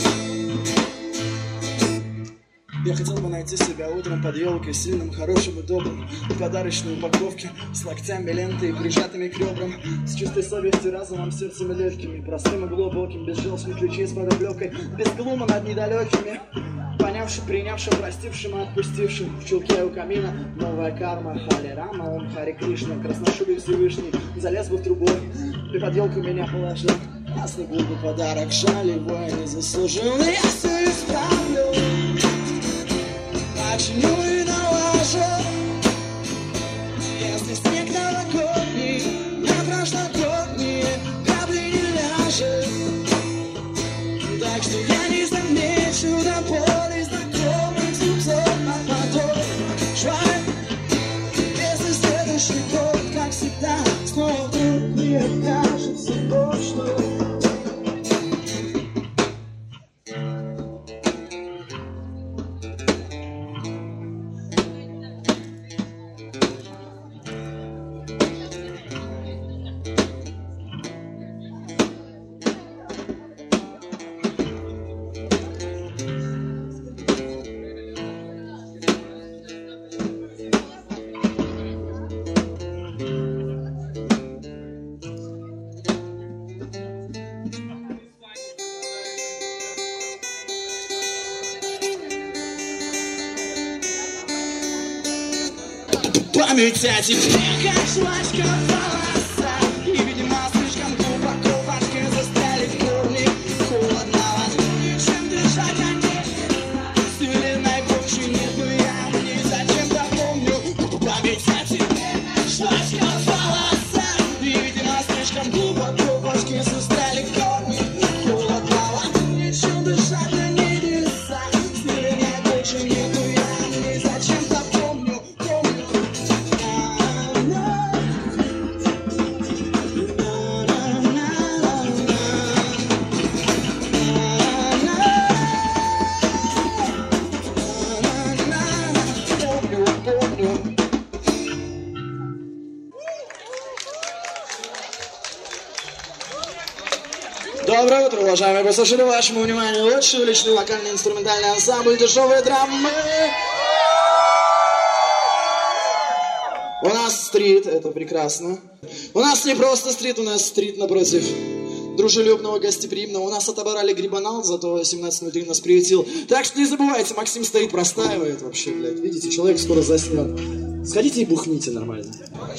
Я хотел бы найти себя утром под елкой, сильным, хорошим и добрым, в подарочной упаковке, с локтями, лентой и прижатыми к ребрам, с чистой совестью, разумом, сердцем и легкими, простым и глубоким, без желчных ключей с подоплёкой, без глума над недалекими, понявшим, принявшим, простившим и отпустившим, в чулке у камина новая карма, Хари Рама, Ом Хари Кришна, красношубый Всевышний, залез бы в трубу и под елку меня положил. Ясный был бы подарок, жаль, его я не заслужил, но я все исправлю. Почему и налажу, если снег новогодний, на прошлогодние капли не ляжет. Так что я не замечу на поле знакомых зубцов на подошвах. Если следующий год, как всегда, снова вдруг не окажется прошлым. Память о тебе, как жвачка в волосах, и, видимо, слишком глубоко в башке застряли в корне. Холодно возможно, чем дышать отдельно. Вселенной больше нет, но я не зачем-то помню. Память о тебе, жвачка в волосах, и, видимо, слишком глубоко в башке застряли в корне. Холодно возможно, чем дышать на небеса. Вселенной больше нет, но я не зачем-то помню. Доброе утро, уважаемые пассажиры. Вашему вниманию лучший уличный вокальный инструментальный ансамбль «Дешевые драмы». У нас стрит, это прекрасно. У нас не просто стрит, у нас стрит напротив дружелюбного, гостеприимного. У нас отобрали грибанал, зато семнадцать ноль три нас приютил. Так что не забывайте, Максим стоит, простаивает вообще, блядь. Видите, человек скоро заснет. Сходите и бухните нормально.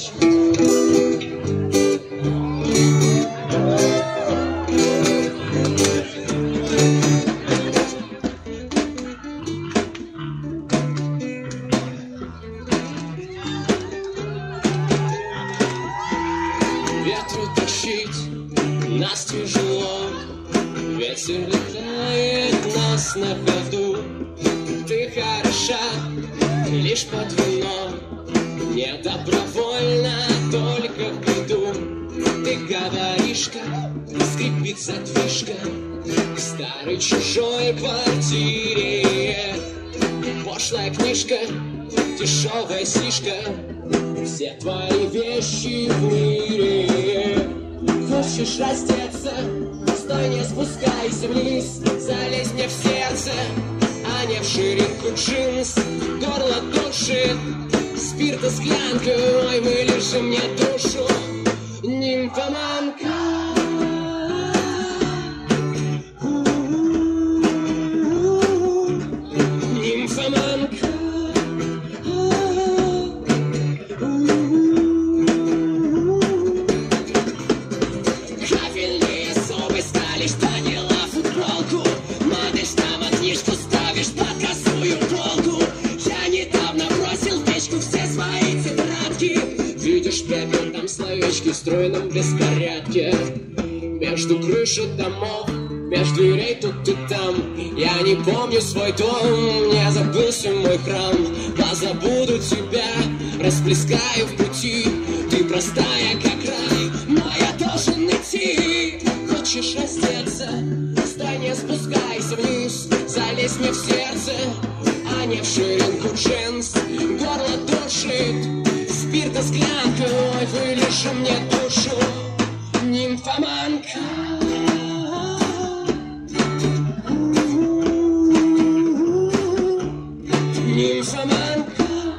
Ветру тащить нас тяжело, ветер летает нас на ходу. Ты хороша лишь под вино, не добровольно, только в беду. Ты говоришь, как скрипит задвижка в старой чужой квартире. Пошлая книжка, дешевая слишком, все твои вещи в мире. Хочешь раздеться? Стой, не спускайся вниз, залезь мне в сердце, а не в ширинку джинс. Горло душит, спирта склянка, ой, вылежи мне душу. Нимфоманка, нимфоманка. Кафельные зубы стали, штанила футболку, модель на книжку ставишь под косую полку. Я недавно бросил в печку все свои тетрадки. Видишь, пепел там словечки в стройном беспорядке. Между крыши домов, между дверей тут и там. Я не помню свой дом, не забылся мой храм. Позабуду тебя, расплескаю в пути. Ты простая, как рай, но я должен идти. Хочешь раздеться? Стой, не спускайся вниз, залезь мне в сердце, а не в ширинку джинс. Горло душит, спирта склянка, ой, вылежи мне душу, нимфоманка. Нимфоманка.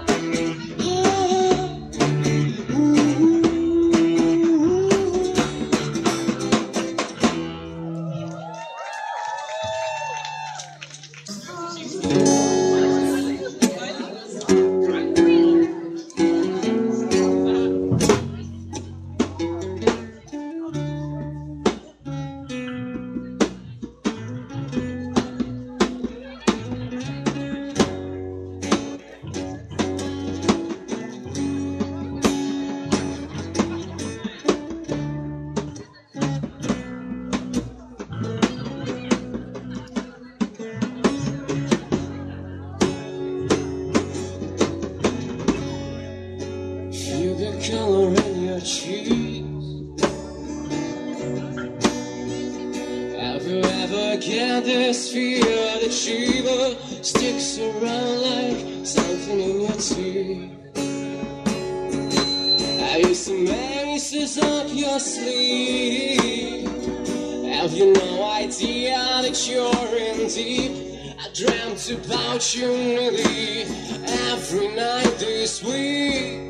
Color in your cheeks. Have you ever get this fear that shiver sticks around like something in your teeth? Have you some aces up your sleeve? Have you no idea that you're in deep? I dreamt about you nearly every night this week.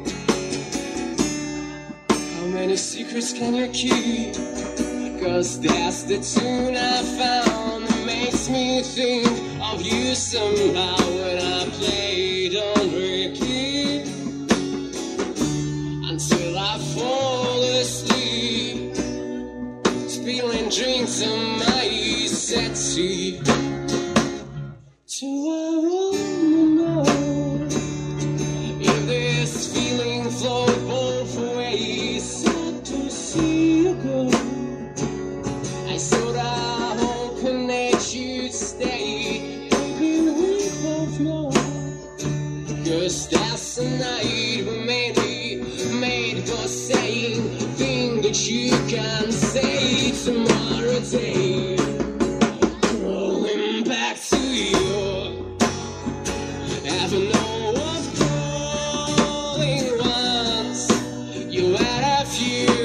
How many secrets can you keep? Cause that's the tune I found that makes me think of you somehow when I played on repeat until I fall asleep, spilling drinks on my settee. Do I wanna know if this feeling flows both ways? See you go. I sort of hoping that you'd stay. Maybe we both know. Cause that's the night we made it, made for saying things that you can say tomorrow day. Rolling back to you. Ever know of calling once? You had a few.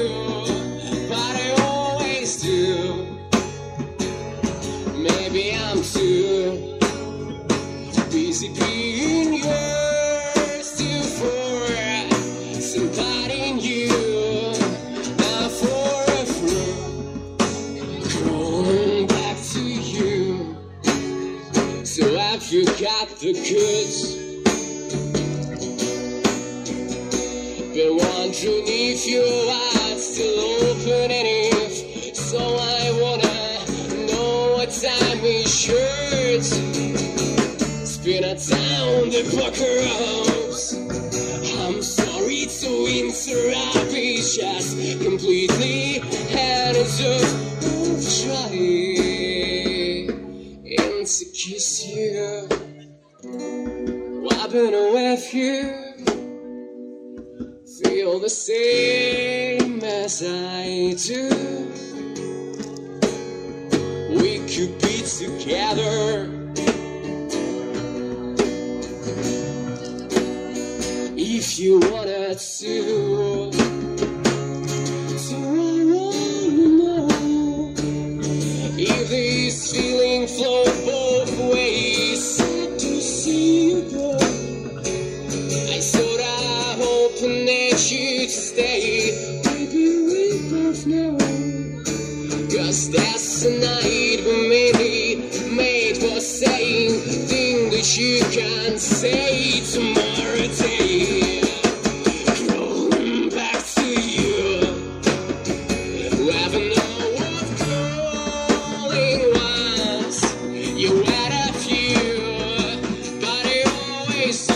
Maybe I'm too busy being yours to for somebody new. Now for a fruit, crawling back to you. So have you got the goods? Been wondering if your eyes still open and if so I wanna time his shirts, spin a town the pucker ups. I'm sorry to interrupt, it's just completely hands up. I'm trying to kiss you, wiping with you, feel the same as I do. We could be together if you wanted to. So I wanna know if this feeling flows both ways. Sad to see you go. I sorta hoping that you'd stay. Maybe we both know. Cause that's the night we made it, made for saying things that you can't say tomorrow day. Rolling back to you, whoever know of calling once. You had a few, but I always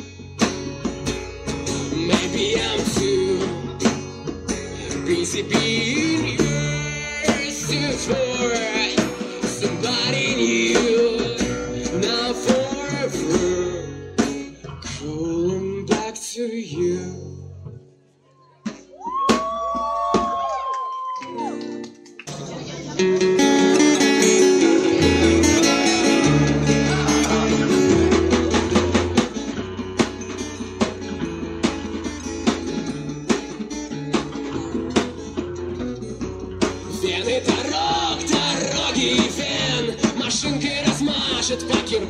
do. Maybe I'm too busy being you. For somebody new, now for a fruit,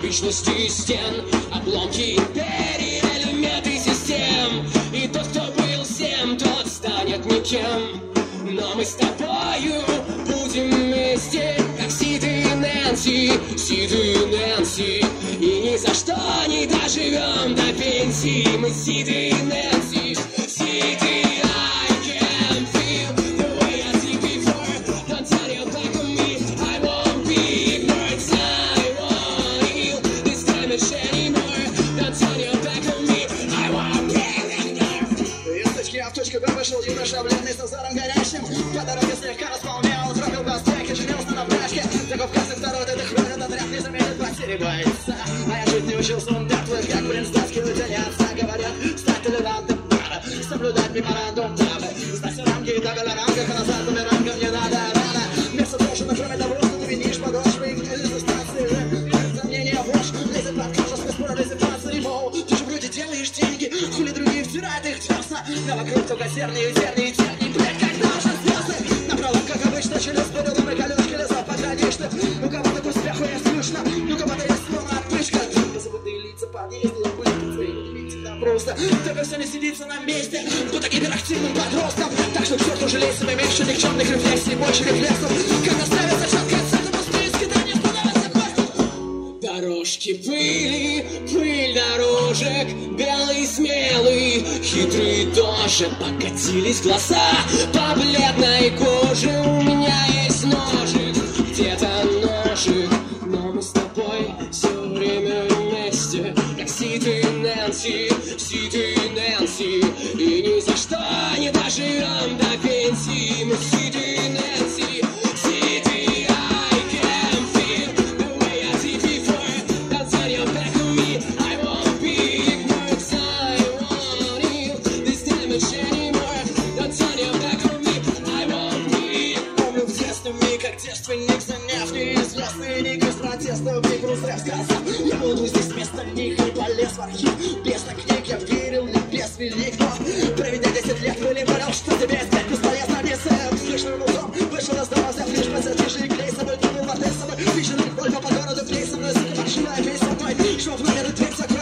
вечности стен, обломки империи, элементы систем. И тот, кто был всем, тот станет никем. Но мы с тобою будем вместе, как Сид и Нэнси, Сид и Нэнси. И ни за что не доживем до пенсии. Мы Сид и Нэнси, Сид и I can feel the way I see before. Don't turn your back on me, I won't be ignored. I won't heal this damage anymore. Don't turn your back on me, I won't be ignored. Из точки А в точку Б вышел юноша, бледный с взором горящим. По дороге слегка располнял, трогал гвоздяки, женился на пряжке. Таков каждый второй, ты дыхнет, отряд не заметит потери бойца. А я жить не учился, он мертвый, как принц Даски, лейтенятся. Говорят, стать толерантным надо, соблюдать меморандум надо. Знать рамки и табеля рамках, а назад бумерангом не надо, рано. Место брошено, кроме того, что ты винишь подошвы, из станции. Сомнения ложь, лезет под кожу, сквозь спор, лезет панцирь, мол. Ты же вроде делаешь деньги, хули другие втирают их тёсно. А вокруг только зерни, зерни, зерни, блядь, как наши звезды. Направо, как обычно, челюсть под углом и колёшки, лезал пограничных. У кого-то к успеху есть скучно, у кого-то есть словно отпрыжка. Забытые лица подъезды, были удивительно просто. Только все не сидится на месте, будто гиперактивным подростком. Так что к черту жалей себя меньше никчемных рефлексий, больше рефлексов. Когда ставится четко цель, пустые скидания становятся костью. Дорожки пыли, пыль дорожек, белый смелый, хитрый тоже. Покатились глаза по бледной коже. У меня есть ножик, где-то ножик. Но мы с тобой все время вместе, как Сид и Нэнси, Сид и Нэнси. И ни за что не доживем до пенсии. Мы Сид и Нэнси, Сид и I can feel the way I did before. Don't turn your back on me, I won't be ignored. I won't heal this damage anymore. Don't turn your back on me, I won't be ignored. Помню в детстве миг, как девственник, заняв неизвестный ник из протеста, в игру зря сказал. Я буду здесь вместо них и полез в архив. Без на книг я верил, не без велик, но проведя десять лет, выливал, что тебе здесь бесполезно бесед. Слышал музон, вышел из дома, взяв лишь пассатижи и клей с собой, тянул в отель с собой. Фишерный боль по городу, клей со мной, сука, маршевая, клей со мной. Шел в номер и дверь закрой.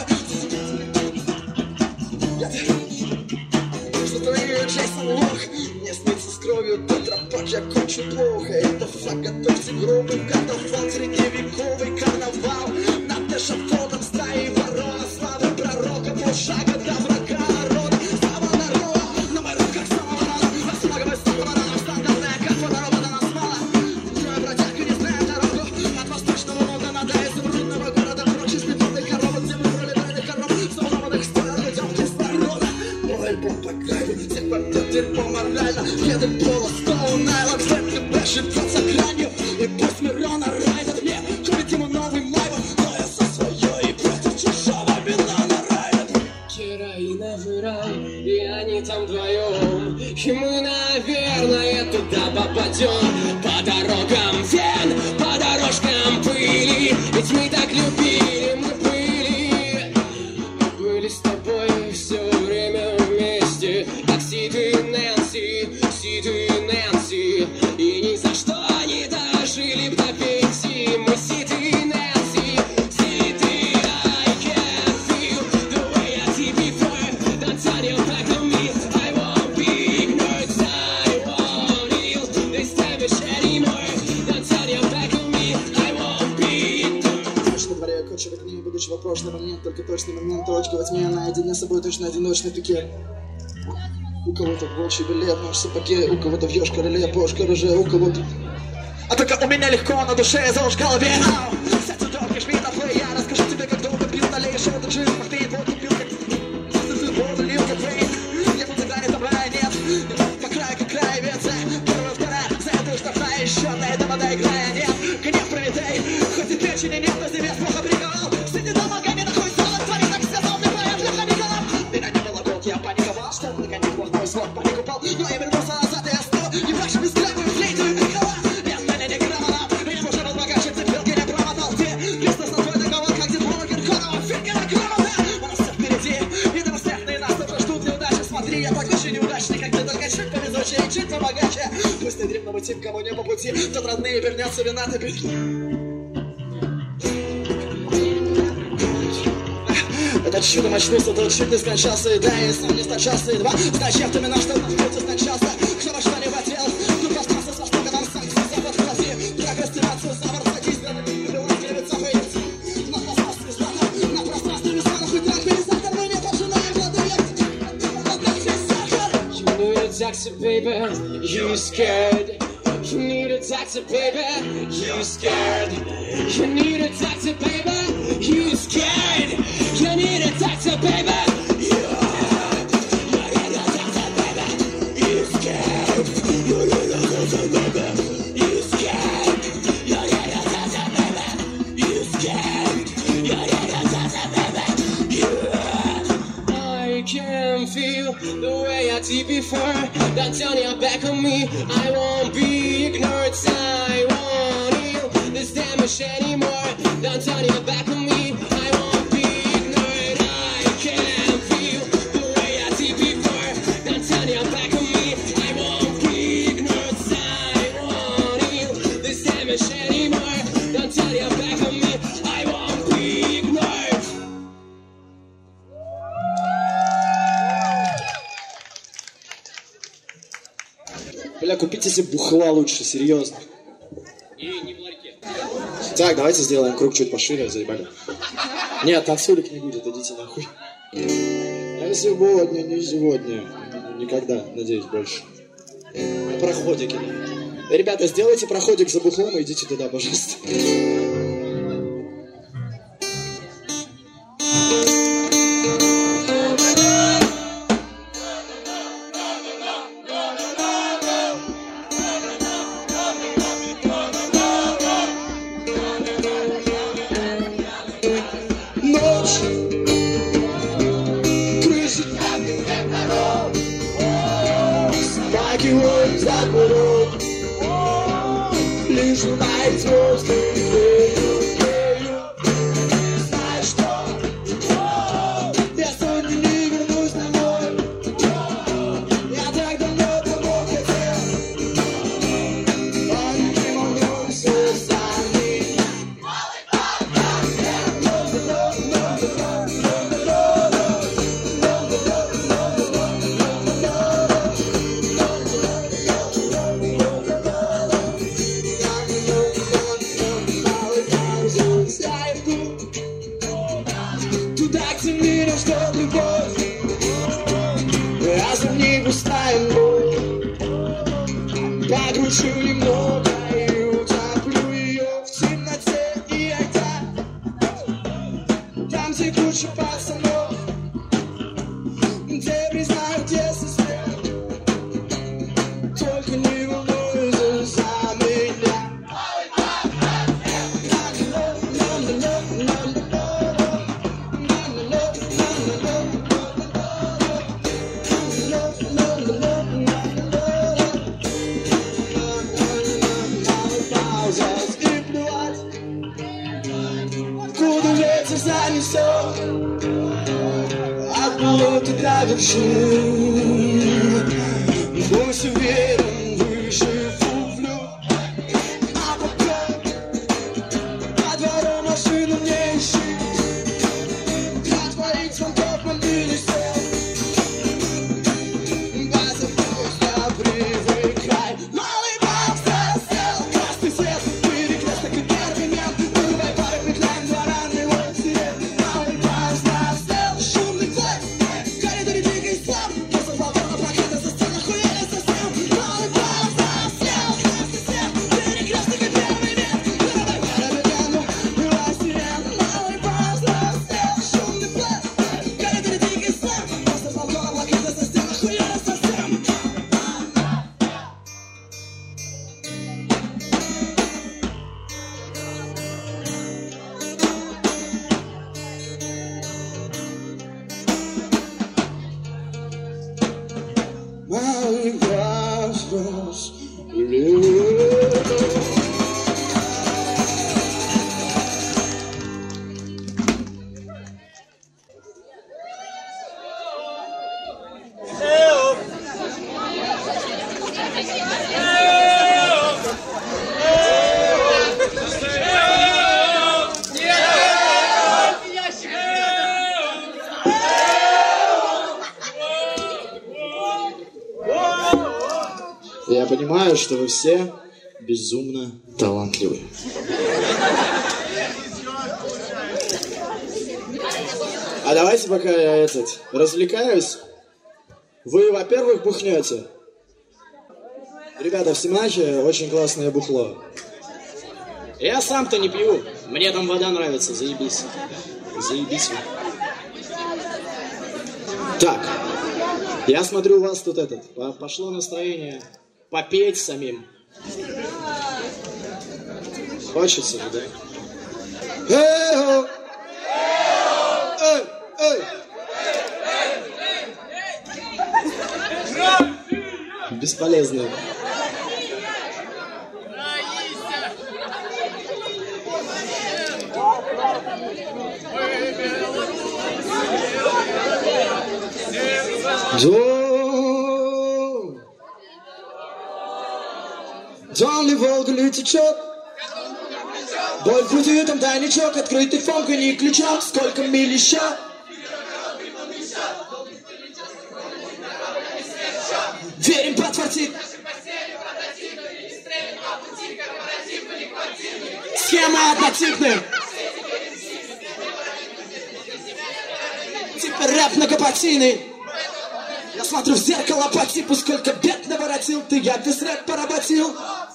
Что твою Джейсон Лох мне снится с кровью тетрапак, я кончу плохо. Это факт, готовься грубый катафалк, средневековый карнавал. Над эшафотом стаи ворона, славы пророка, полшага до врага народа. Слава народа, на мой рот как самоворона. Располаговый самоворона, стандартная, как водорода нас мало. Трое бродяг и не знаю дорогу от восточного Лондона до изумрудного города. Прочь из бетонных коробок, где мы пролетали коров, сломанных стоят людям кислорода. Ой, помпа гайвы, всех побед, дерьмо морально. Едет полос, Стоун Айленд, Фэмили Бэш, шепчется гранью. И пусть Мирона райдет мне, купит ему новый майбах. Но я со своей и против чужого банана райдет. Героина в рай, и они там вдвоем. И мы, наверное, туда попадем. По дорогам вен, по дорожкам пыли. Ведь мы так любили, мы были. Мы были с тобой все время вместе, как Сид и Нэнси, Сид и Нэнси. И ни за что не дожили б до пенсии. Мы Сид и Нэнси, Сид и I can feel the way I did before. Don't turn your back on me, I won't be ignored. I won't heal this damage anymore. Don't turn your back on me, I won't be ignored. Ночь на дворе, кочевый дни, будучи в прошлый момент, только точный момент, точка во тьме, наедине с собой точно одиночный пикет. У кого-то волчий билет, нож в сапоге, у кого-то в ёшкар-оле, по роже, у кого-то... А только у меня легко на душе, за уж голове. Ау! Сядь сюда, жми на плей, я расскажу тебе, как долго пил, налей, что ты жизнь, портфель, водку пил, как... Ты воду лил, как рейн. Я тут играю, добра нет. По краю, как край, венце. Первая, вторая, за это штрафная, еще на это вода играя, нет. Гнев Прометей, хоть и печени нет, но себе плохо приговал. Сиди дома, камень, хоть золото, твори, так сказал, ты моя для хомикала. Меня не было год, я паниковал, что наконец плохой свод паникупал. Но я вернулся назад, и я снова не ваши бескрайние флейты и прикола. Я знаю, не грамота, я уже был багаж, и цепелки не промотал. Ты бизнес на твой договор, как дед Морган, Конова, фиркина грамота. У нас все впереди, и до успехные нас тоже ждут неудачи. Смотри, я такой же неудачный, как ты, только чуть повезучий и чуть побогаче. Пусть ты древного тип, кому не по пути, тот родные вернется виноватый. Я чудом очнулся, тот чуть не скончался, и да, и сам не стачался, едва скачав ты меня, что находится сначался. Кто во что не хотел, тут пространство с востока, там санкции, запад, клади, прокрастинацию, заворот, садись, да, переводится, выйдется. На пространстве знаков, на пространстве весанов, и транквилизатор, мы не пожинаем владыек. You need a taxi, baby, you scared. You need a taxi, baby, you scared. You need a taxi, baby, you scared. You need a taxi, baby. You need a taxi, baby, you scared. You need a taxi, baby, you scared. You need a taxi, baby, you scared. You need a taxi, baby, you. I can feel the way I did before. Don't turn your back on me. I won't be ignored. I won't heal this damage anymore. Don't turn your back on me. I won't be ignored. I can feel the way I did before. Don't turn your back on me. I won't be ignored. I won't heal this damage anymore. Don't turn your back on me. I won't be ignored. Бля, купите себе бухла лучше, серьезно. И не в ларьке. Так, давайте сделаем круг чуть пошире, заебали. Нет, танцулик не будет, идите нахуй. А сегодня, не сегодня. Никогда, надеюсь, больше. Проходики. Ребята, сделайте проходик за бухлом и идите туда, пожалуйста. Ночь, крыши, собаки воют за порог, лишь лунает звезды, греют, греют. Знаешь что? Я сегодня не вернусь домой. Я так давно того хотел, а не могу все сами. Туда, где меня ждет любовь, разве не пустая боль? Покручу немного и утоплю ее в темноте и огня. Там, где куча пацанов, где признают детский свет. Только не волнуйся за меня. Куда ветер занесет, от болота до вершин. Будь уверен, выше фуфлю. А пока по двору машину не ищи. Для твоих звонков мобильный сел. База просто привыкай. Малый бал засел, красный свет, перекресток и первый мент. Вырубай пары, петляем дворами, ой, сирен. Малый бал засел, шумный флэш, в коридоре двигай сам. После балкона прокида за стену, хуяли совсем. Малый Я понимаю, что вы все безумно талантливы. А давайте пока я этот развлекаюсь. Вы, во-первых, бухнете. Ребята, в Семначе очень классное бухло. Я сам-то не пью. Мне там вода нравится, заебись. Заебись. Так, я смотрю, у вас тут этот, пошло настроение попеть самим. Хочется, да? Эй-о! Эй! Эй! Бесполезно. Дом, дом ли Волга ли течет? Боль в груди, там тайничок, открытый фонк и не ключом. Сколько миль еще? Верим, подфартит. Схема однотипная. Типа рэп многопартийный. Я смотрю в зеркало по типу, сколько бед наворотил ты, я весь рэп поработил.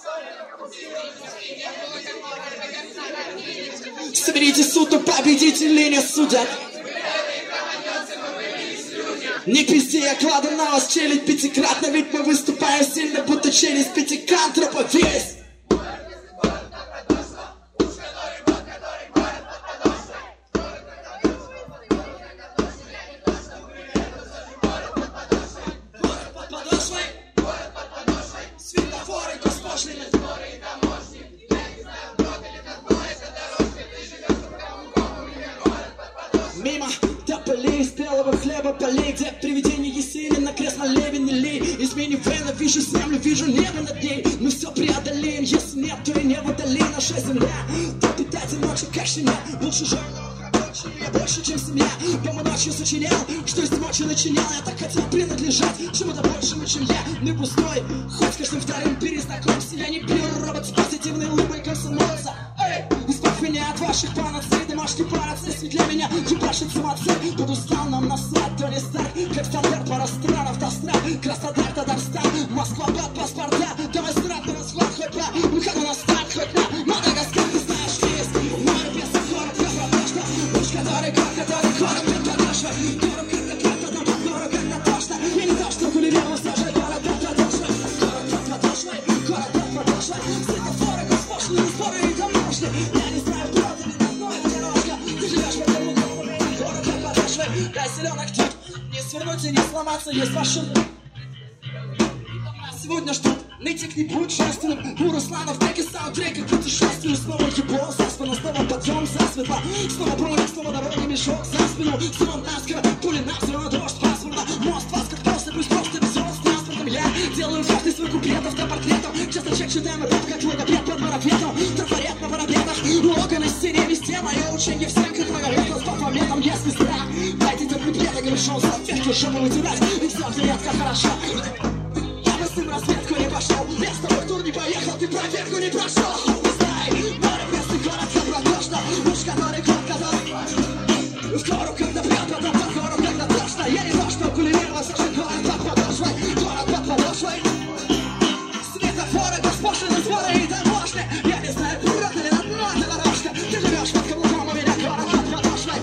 Соберите суд, победителей не судят. Не пизди, я кладу на вас челюсть пятикратно, ведь мы выступаем сильно, будто челюсть пятикантропа весь. Мимо тополей, спелого хлеба полей, где привидение Есенина, крест на Левине лей. Из минивэна вижу землю, вижу небо над ней. Мы все преодолеем, если нет, то и не водолей. Наша земля, то питать ночью, как щенят. Был чужой, но рабочий, я больше, чем семья. Дома ночью сочинял, что из ночи начинял. Я так хотел принадлежать чему-то большему, чем я. Не пустой, хоть с каждым вторым перезнакомься. Я не пью робот с позитивной улыбкой комсомольца. Эй, избавь меня от ваших панацей, домашний параций для меня ебашит самоцель. Тут устал нам насрать, то не стать, как стандарт пара стран, автострад, Краснодар, Татарстан, Москва, бат, паспорта. Давай срать на расход, хоть на выходу на старт, хоть на Мадагаскар. Ты знаешь, что есть море без город, я продажно. Пусть который год, который город, без продажи. Город как на карта, но под город как на точно. Я не то, что кулеверу, все же город под продажей. Город под продажей, город под продажей. Светофоры, госпошные сборы и таможни. Я не знаю, правда ли давно это дорожка. Ты живешь в этом углу, город под продажей. Дай селенок тут, не свернуть и не сломаться, есть машина. Сегодня ждут, нытик не будет шерстяным. У Руслана в треке саундтрека путешествию. Снова ебло за спину, снова подъем за светло. Снова броник, снова дорога, мешок за спину. Снова наскоро, пули на взрыв, дождь паспорта. Мост вас как после, пусть просто везет с транспортом. Я делаю каждый свой куплет автопортретом. Часто чек читаем, опять как логопед под марафетом. Трафарет на парапетах, логаны синий везде. Мое учение всем как логопед, с моментом есть звезда. Дайте терпеть, я грешен, салфетки, чтобы вытирать. И все взрядка хорошо. Сын разведку не пошел, я с тобой в тур не поехал, ты проверку не прошел. Знай, море местный город запротошно, муж, который кот, который в гору, когда прет, потом под гору, когда тошно. Я не то, что кулинировал, все же город под подошвой, город под подошвой. Светофоры, госпошины, сборы и таможни. Я не знаю, прет или на дно эта дорожка. Ты живешь под каблуком, у меня город под подошвой.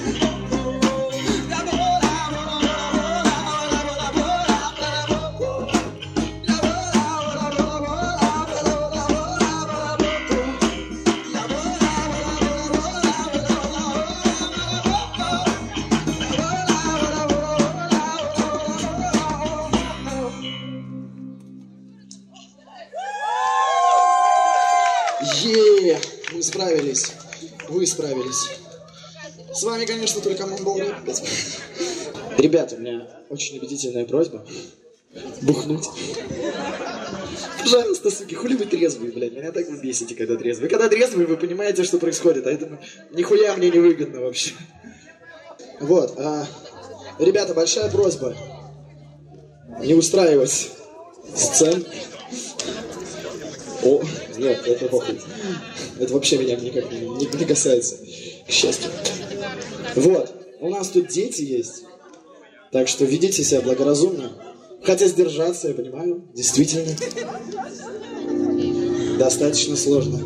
Е, мы справились. Вы справились. С вами, конечно, только Мумбол. Ребята, у меня очень убедительная просьба. Бухнуть. Пожалуйста, суки, хули вы трезвые, блядь. Меня так вы бесите, когда трезвые. Когда трезвые, вы понимаете, что происходит. А это нихуя мне не выгодно вообще. Вот. А, ребята, большая просьба. Не устраивать сцен. О, нет, это похуй. Это вообще меня никак не, не, не касается. К счастью. Вот. У нас тут дети есть. Так что ведите себя благоразумно. Хотя сдержаться, я понимаю, действительно. Достаточно сложно.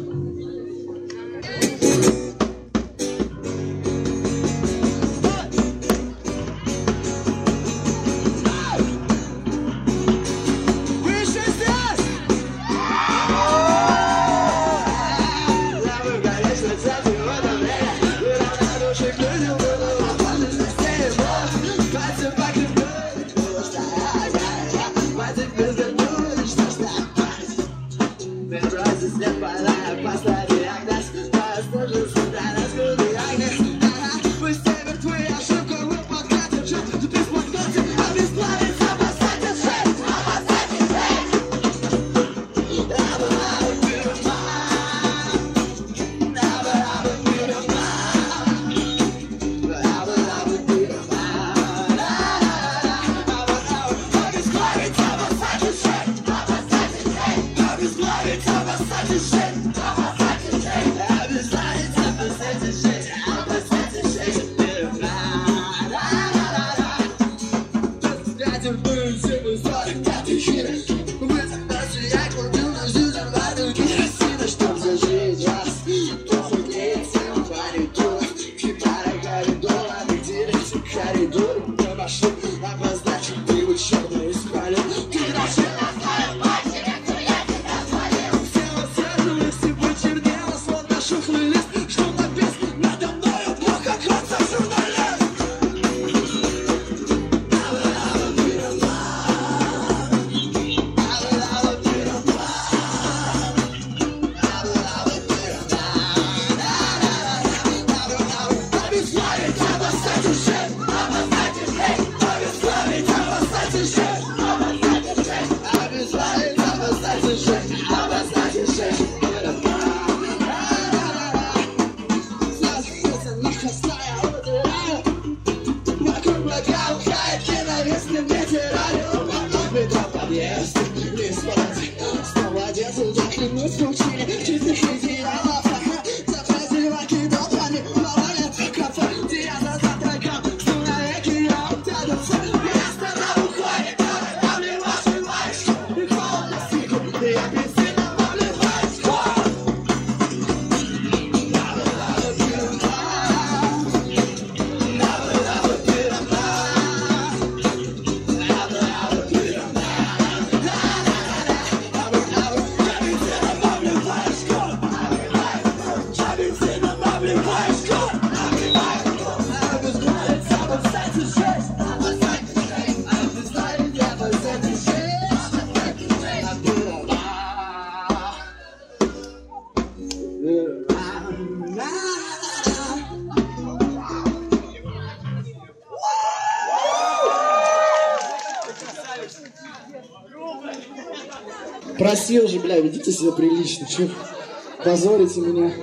Просил же, бля, ведите себя прилично. Че, позорите меня.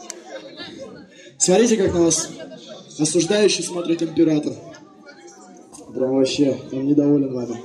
Смотрите, как на вас осуждающий смотрит император. Прям вообще, он недоволен вами.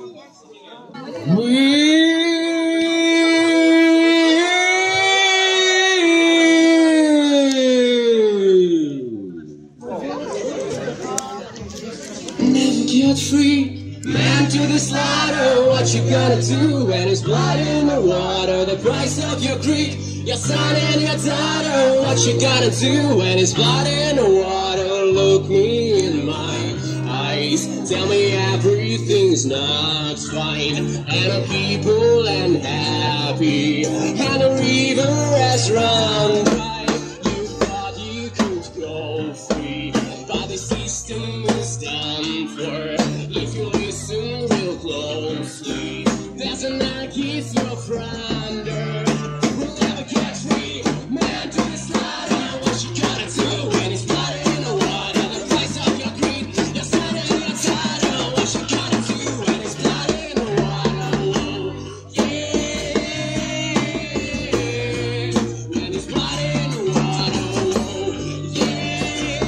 Never get free. Man to the slaughter, what you gonna do when it's blood in the water? The price of your greed, your son and your daughter. What you gonna do when it's blood in the water? Look me in my eyes, tell me everything's not fine. And the people ain't happy, and the river has run dry. You thought you could go free, but the system is done for. If you listen real closely, there's an anarchy you're under. We'll never get free, man to the slaughter. What you gotta do when it's blood in the water? The price of your greed, your son and your daughter. What you gotta do when it's blood in the water? Whoa, yeah, when it's blood in the water. Whoa, yeah,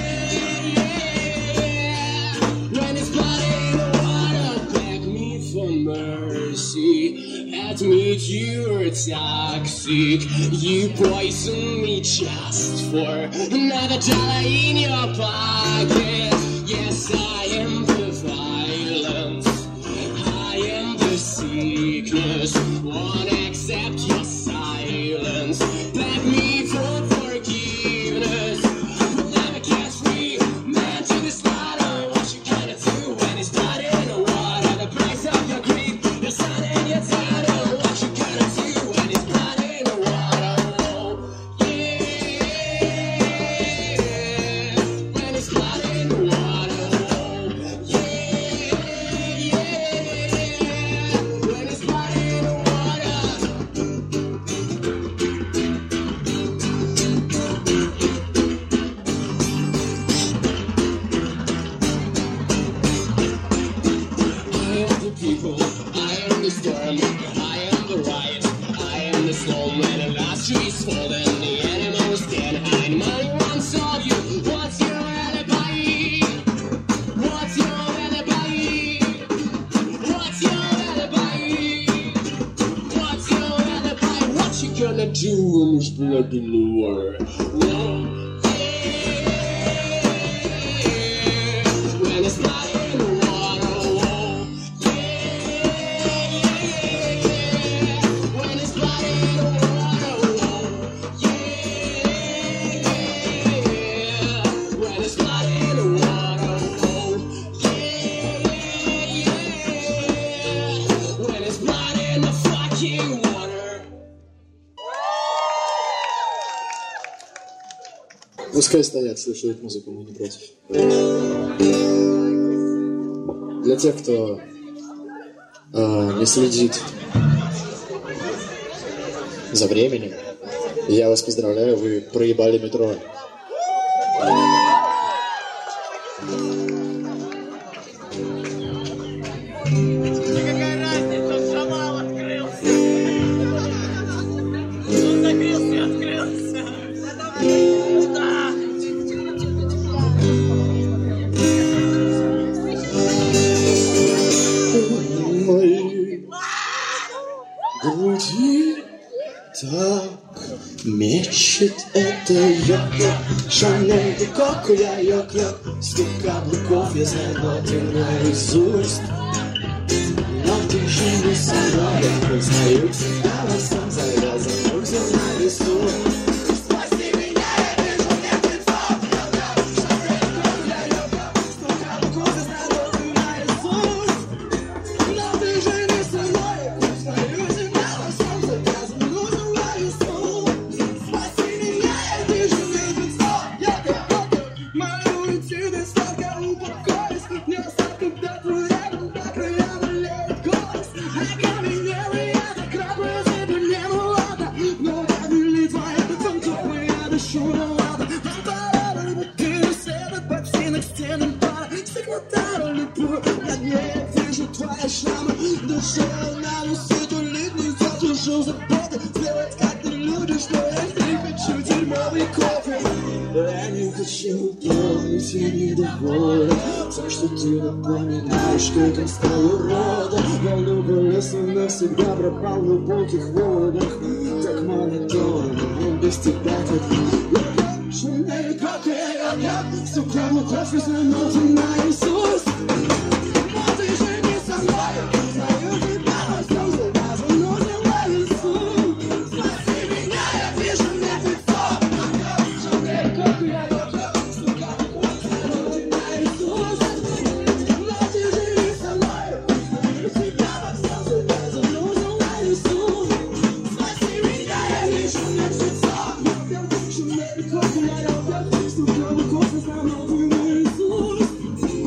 when it's blood in mercy, admit you're super toxic. You poison me just for another dollar in your pocket. Yes, I am the violence, I am the sickness. Won't accept your silence. Beg me for forgiveness. Never catch me, man, to the slaughter. What you gonna do when it's not in the water? The price of your greed, your son and your daughter. What you gonna do when it's not in the water? Oh, yeah, when it's not in the water. Oh, yeah, yeah, when it's not in the water. I am the people, I am the storm, I am the riot, I am the storm. When the last tree is fallen, the animals can hide. Money won't solve you. What's your alibi? What's your alibi? What's your alibi? What's your alibi? What you gonna do when there's blood in the water? Whoa, yeah, when it's not in the water. Whoa, yeah, when it's not in the water. Whoa, yeah, when it's not in the water. Whoa, yeah, when it's not in the fucking water. Пускай стоят, слушают музыку, мы не против. Для тех, кто э, не следит за временем, я вас поздравляю, вы проебали метро. Какая разница, шамал открылся. Он закрылся и открылся. Да. Мои груди так мечет это йо-йо, Шанель и Коко, я йо-йо. Стук каблуков я знаю ноты наизусть, но ты же не со мной. Я признаю тебя во всем, завязан рук за нарису. Спаси меня, я вижу мертвецов, йо-йо. Шанель и Коко, я йо-йо. Стук каблуков я знаю ноты наизусть, но ты же не со мной. Я признаю тебя во всем, завязан рук за нарису. Спаси меня, я вижу мертвецов, йо-йо. Мою интимность столько упокоюсь, не остатка до твоя рука, края болеет голос. Окаменелый я так радуюсь, это не ладно, но обели твои потанцовы, я дышу на ладно. Пантарара, ты свет ботинок стенам пара, стеклотара липу, на дне я вижу твои шрамы. Душа на носу тулит, не заслужил заботы, сделать как ты любишь, но я не хочу дерьмовый кофе. Я не хочу помнить, я недоволен тем, что ты напоминаешь, как я стал уродом. Волну по лесу навсегда пропал в глубоких водах, так монотонно, но без тебя так. Шанель, как я, я, сука, мой кофе знаю ноты наизусть. Но ты же не со мной, я признаю тебя во всем, завязан нужен ловицу. Спаси меня, я вижу мертвецов. Шанель, как я, я, сука, мой кофе знаю ноты наизусть. Но ты же не со мной, я признаю тебя во всем, завязан нужен ловицу. Спаси меня, я вижу мертвецов. Шанель, как я, я, сука, мой кофе знаю ноты наизусть.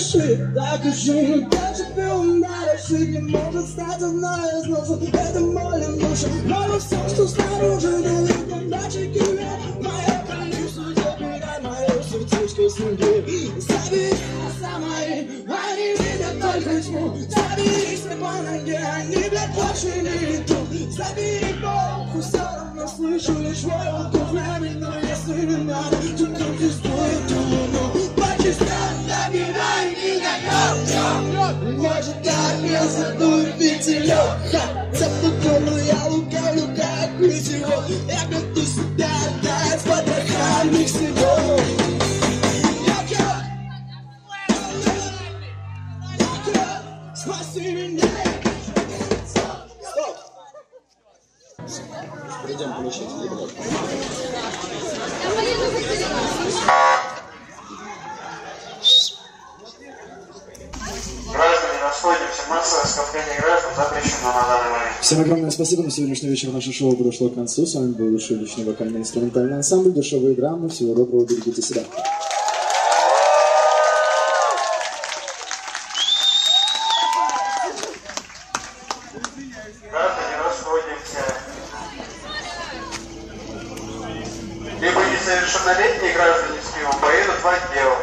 дыши, так дыши. Я чемпион, надо жить, не может стать одной из нас. Это молим душа, молим все, что снаружи. Далеко датчики вверх, моя больница, забирай мое сердечко с ноги. Забери нас самой, они видят только тьму. Забери себе по ноге, они, блядь, больше не идут. Забери Бог, все равно слышу лишь твой вдохновение. Но если не надо, то как не стоит думать. Пакистан, забирай меня, может так не задует ветерок. Запутанную я лукавлю, как ничего. Я готов себя отдать под охранных снегов. Спаси меня. Стоп. Придем получить. Граждане, расходимся. Массовое скопление граждан запрещено на данный момент. Всем огромное спасибо. На сегодняшний вечер наше шоу подошло к концу. С вами был лучший личный вокально-инструментальный ансамбль «Дешевые драмы». Всего доброго, берегите себя. Граждане, расходимся. Либо несовершеннолетние граждане с пивом поедут в отдел.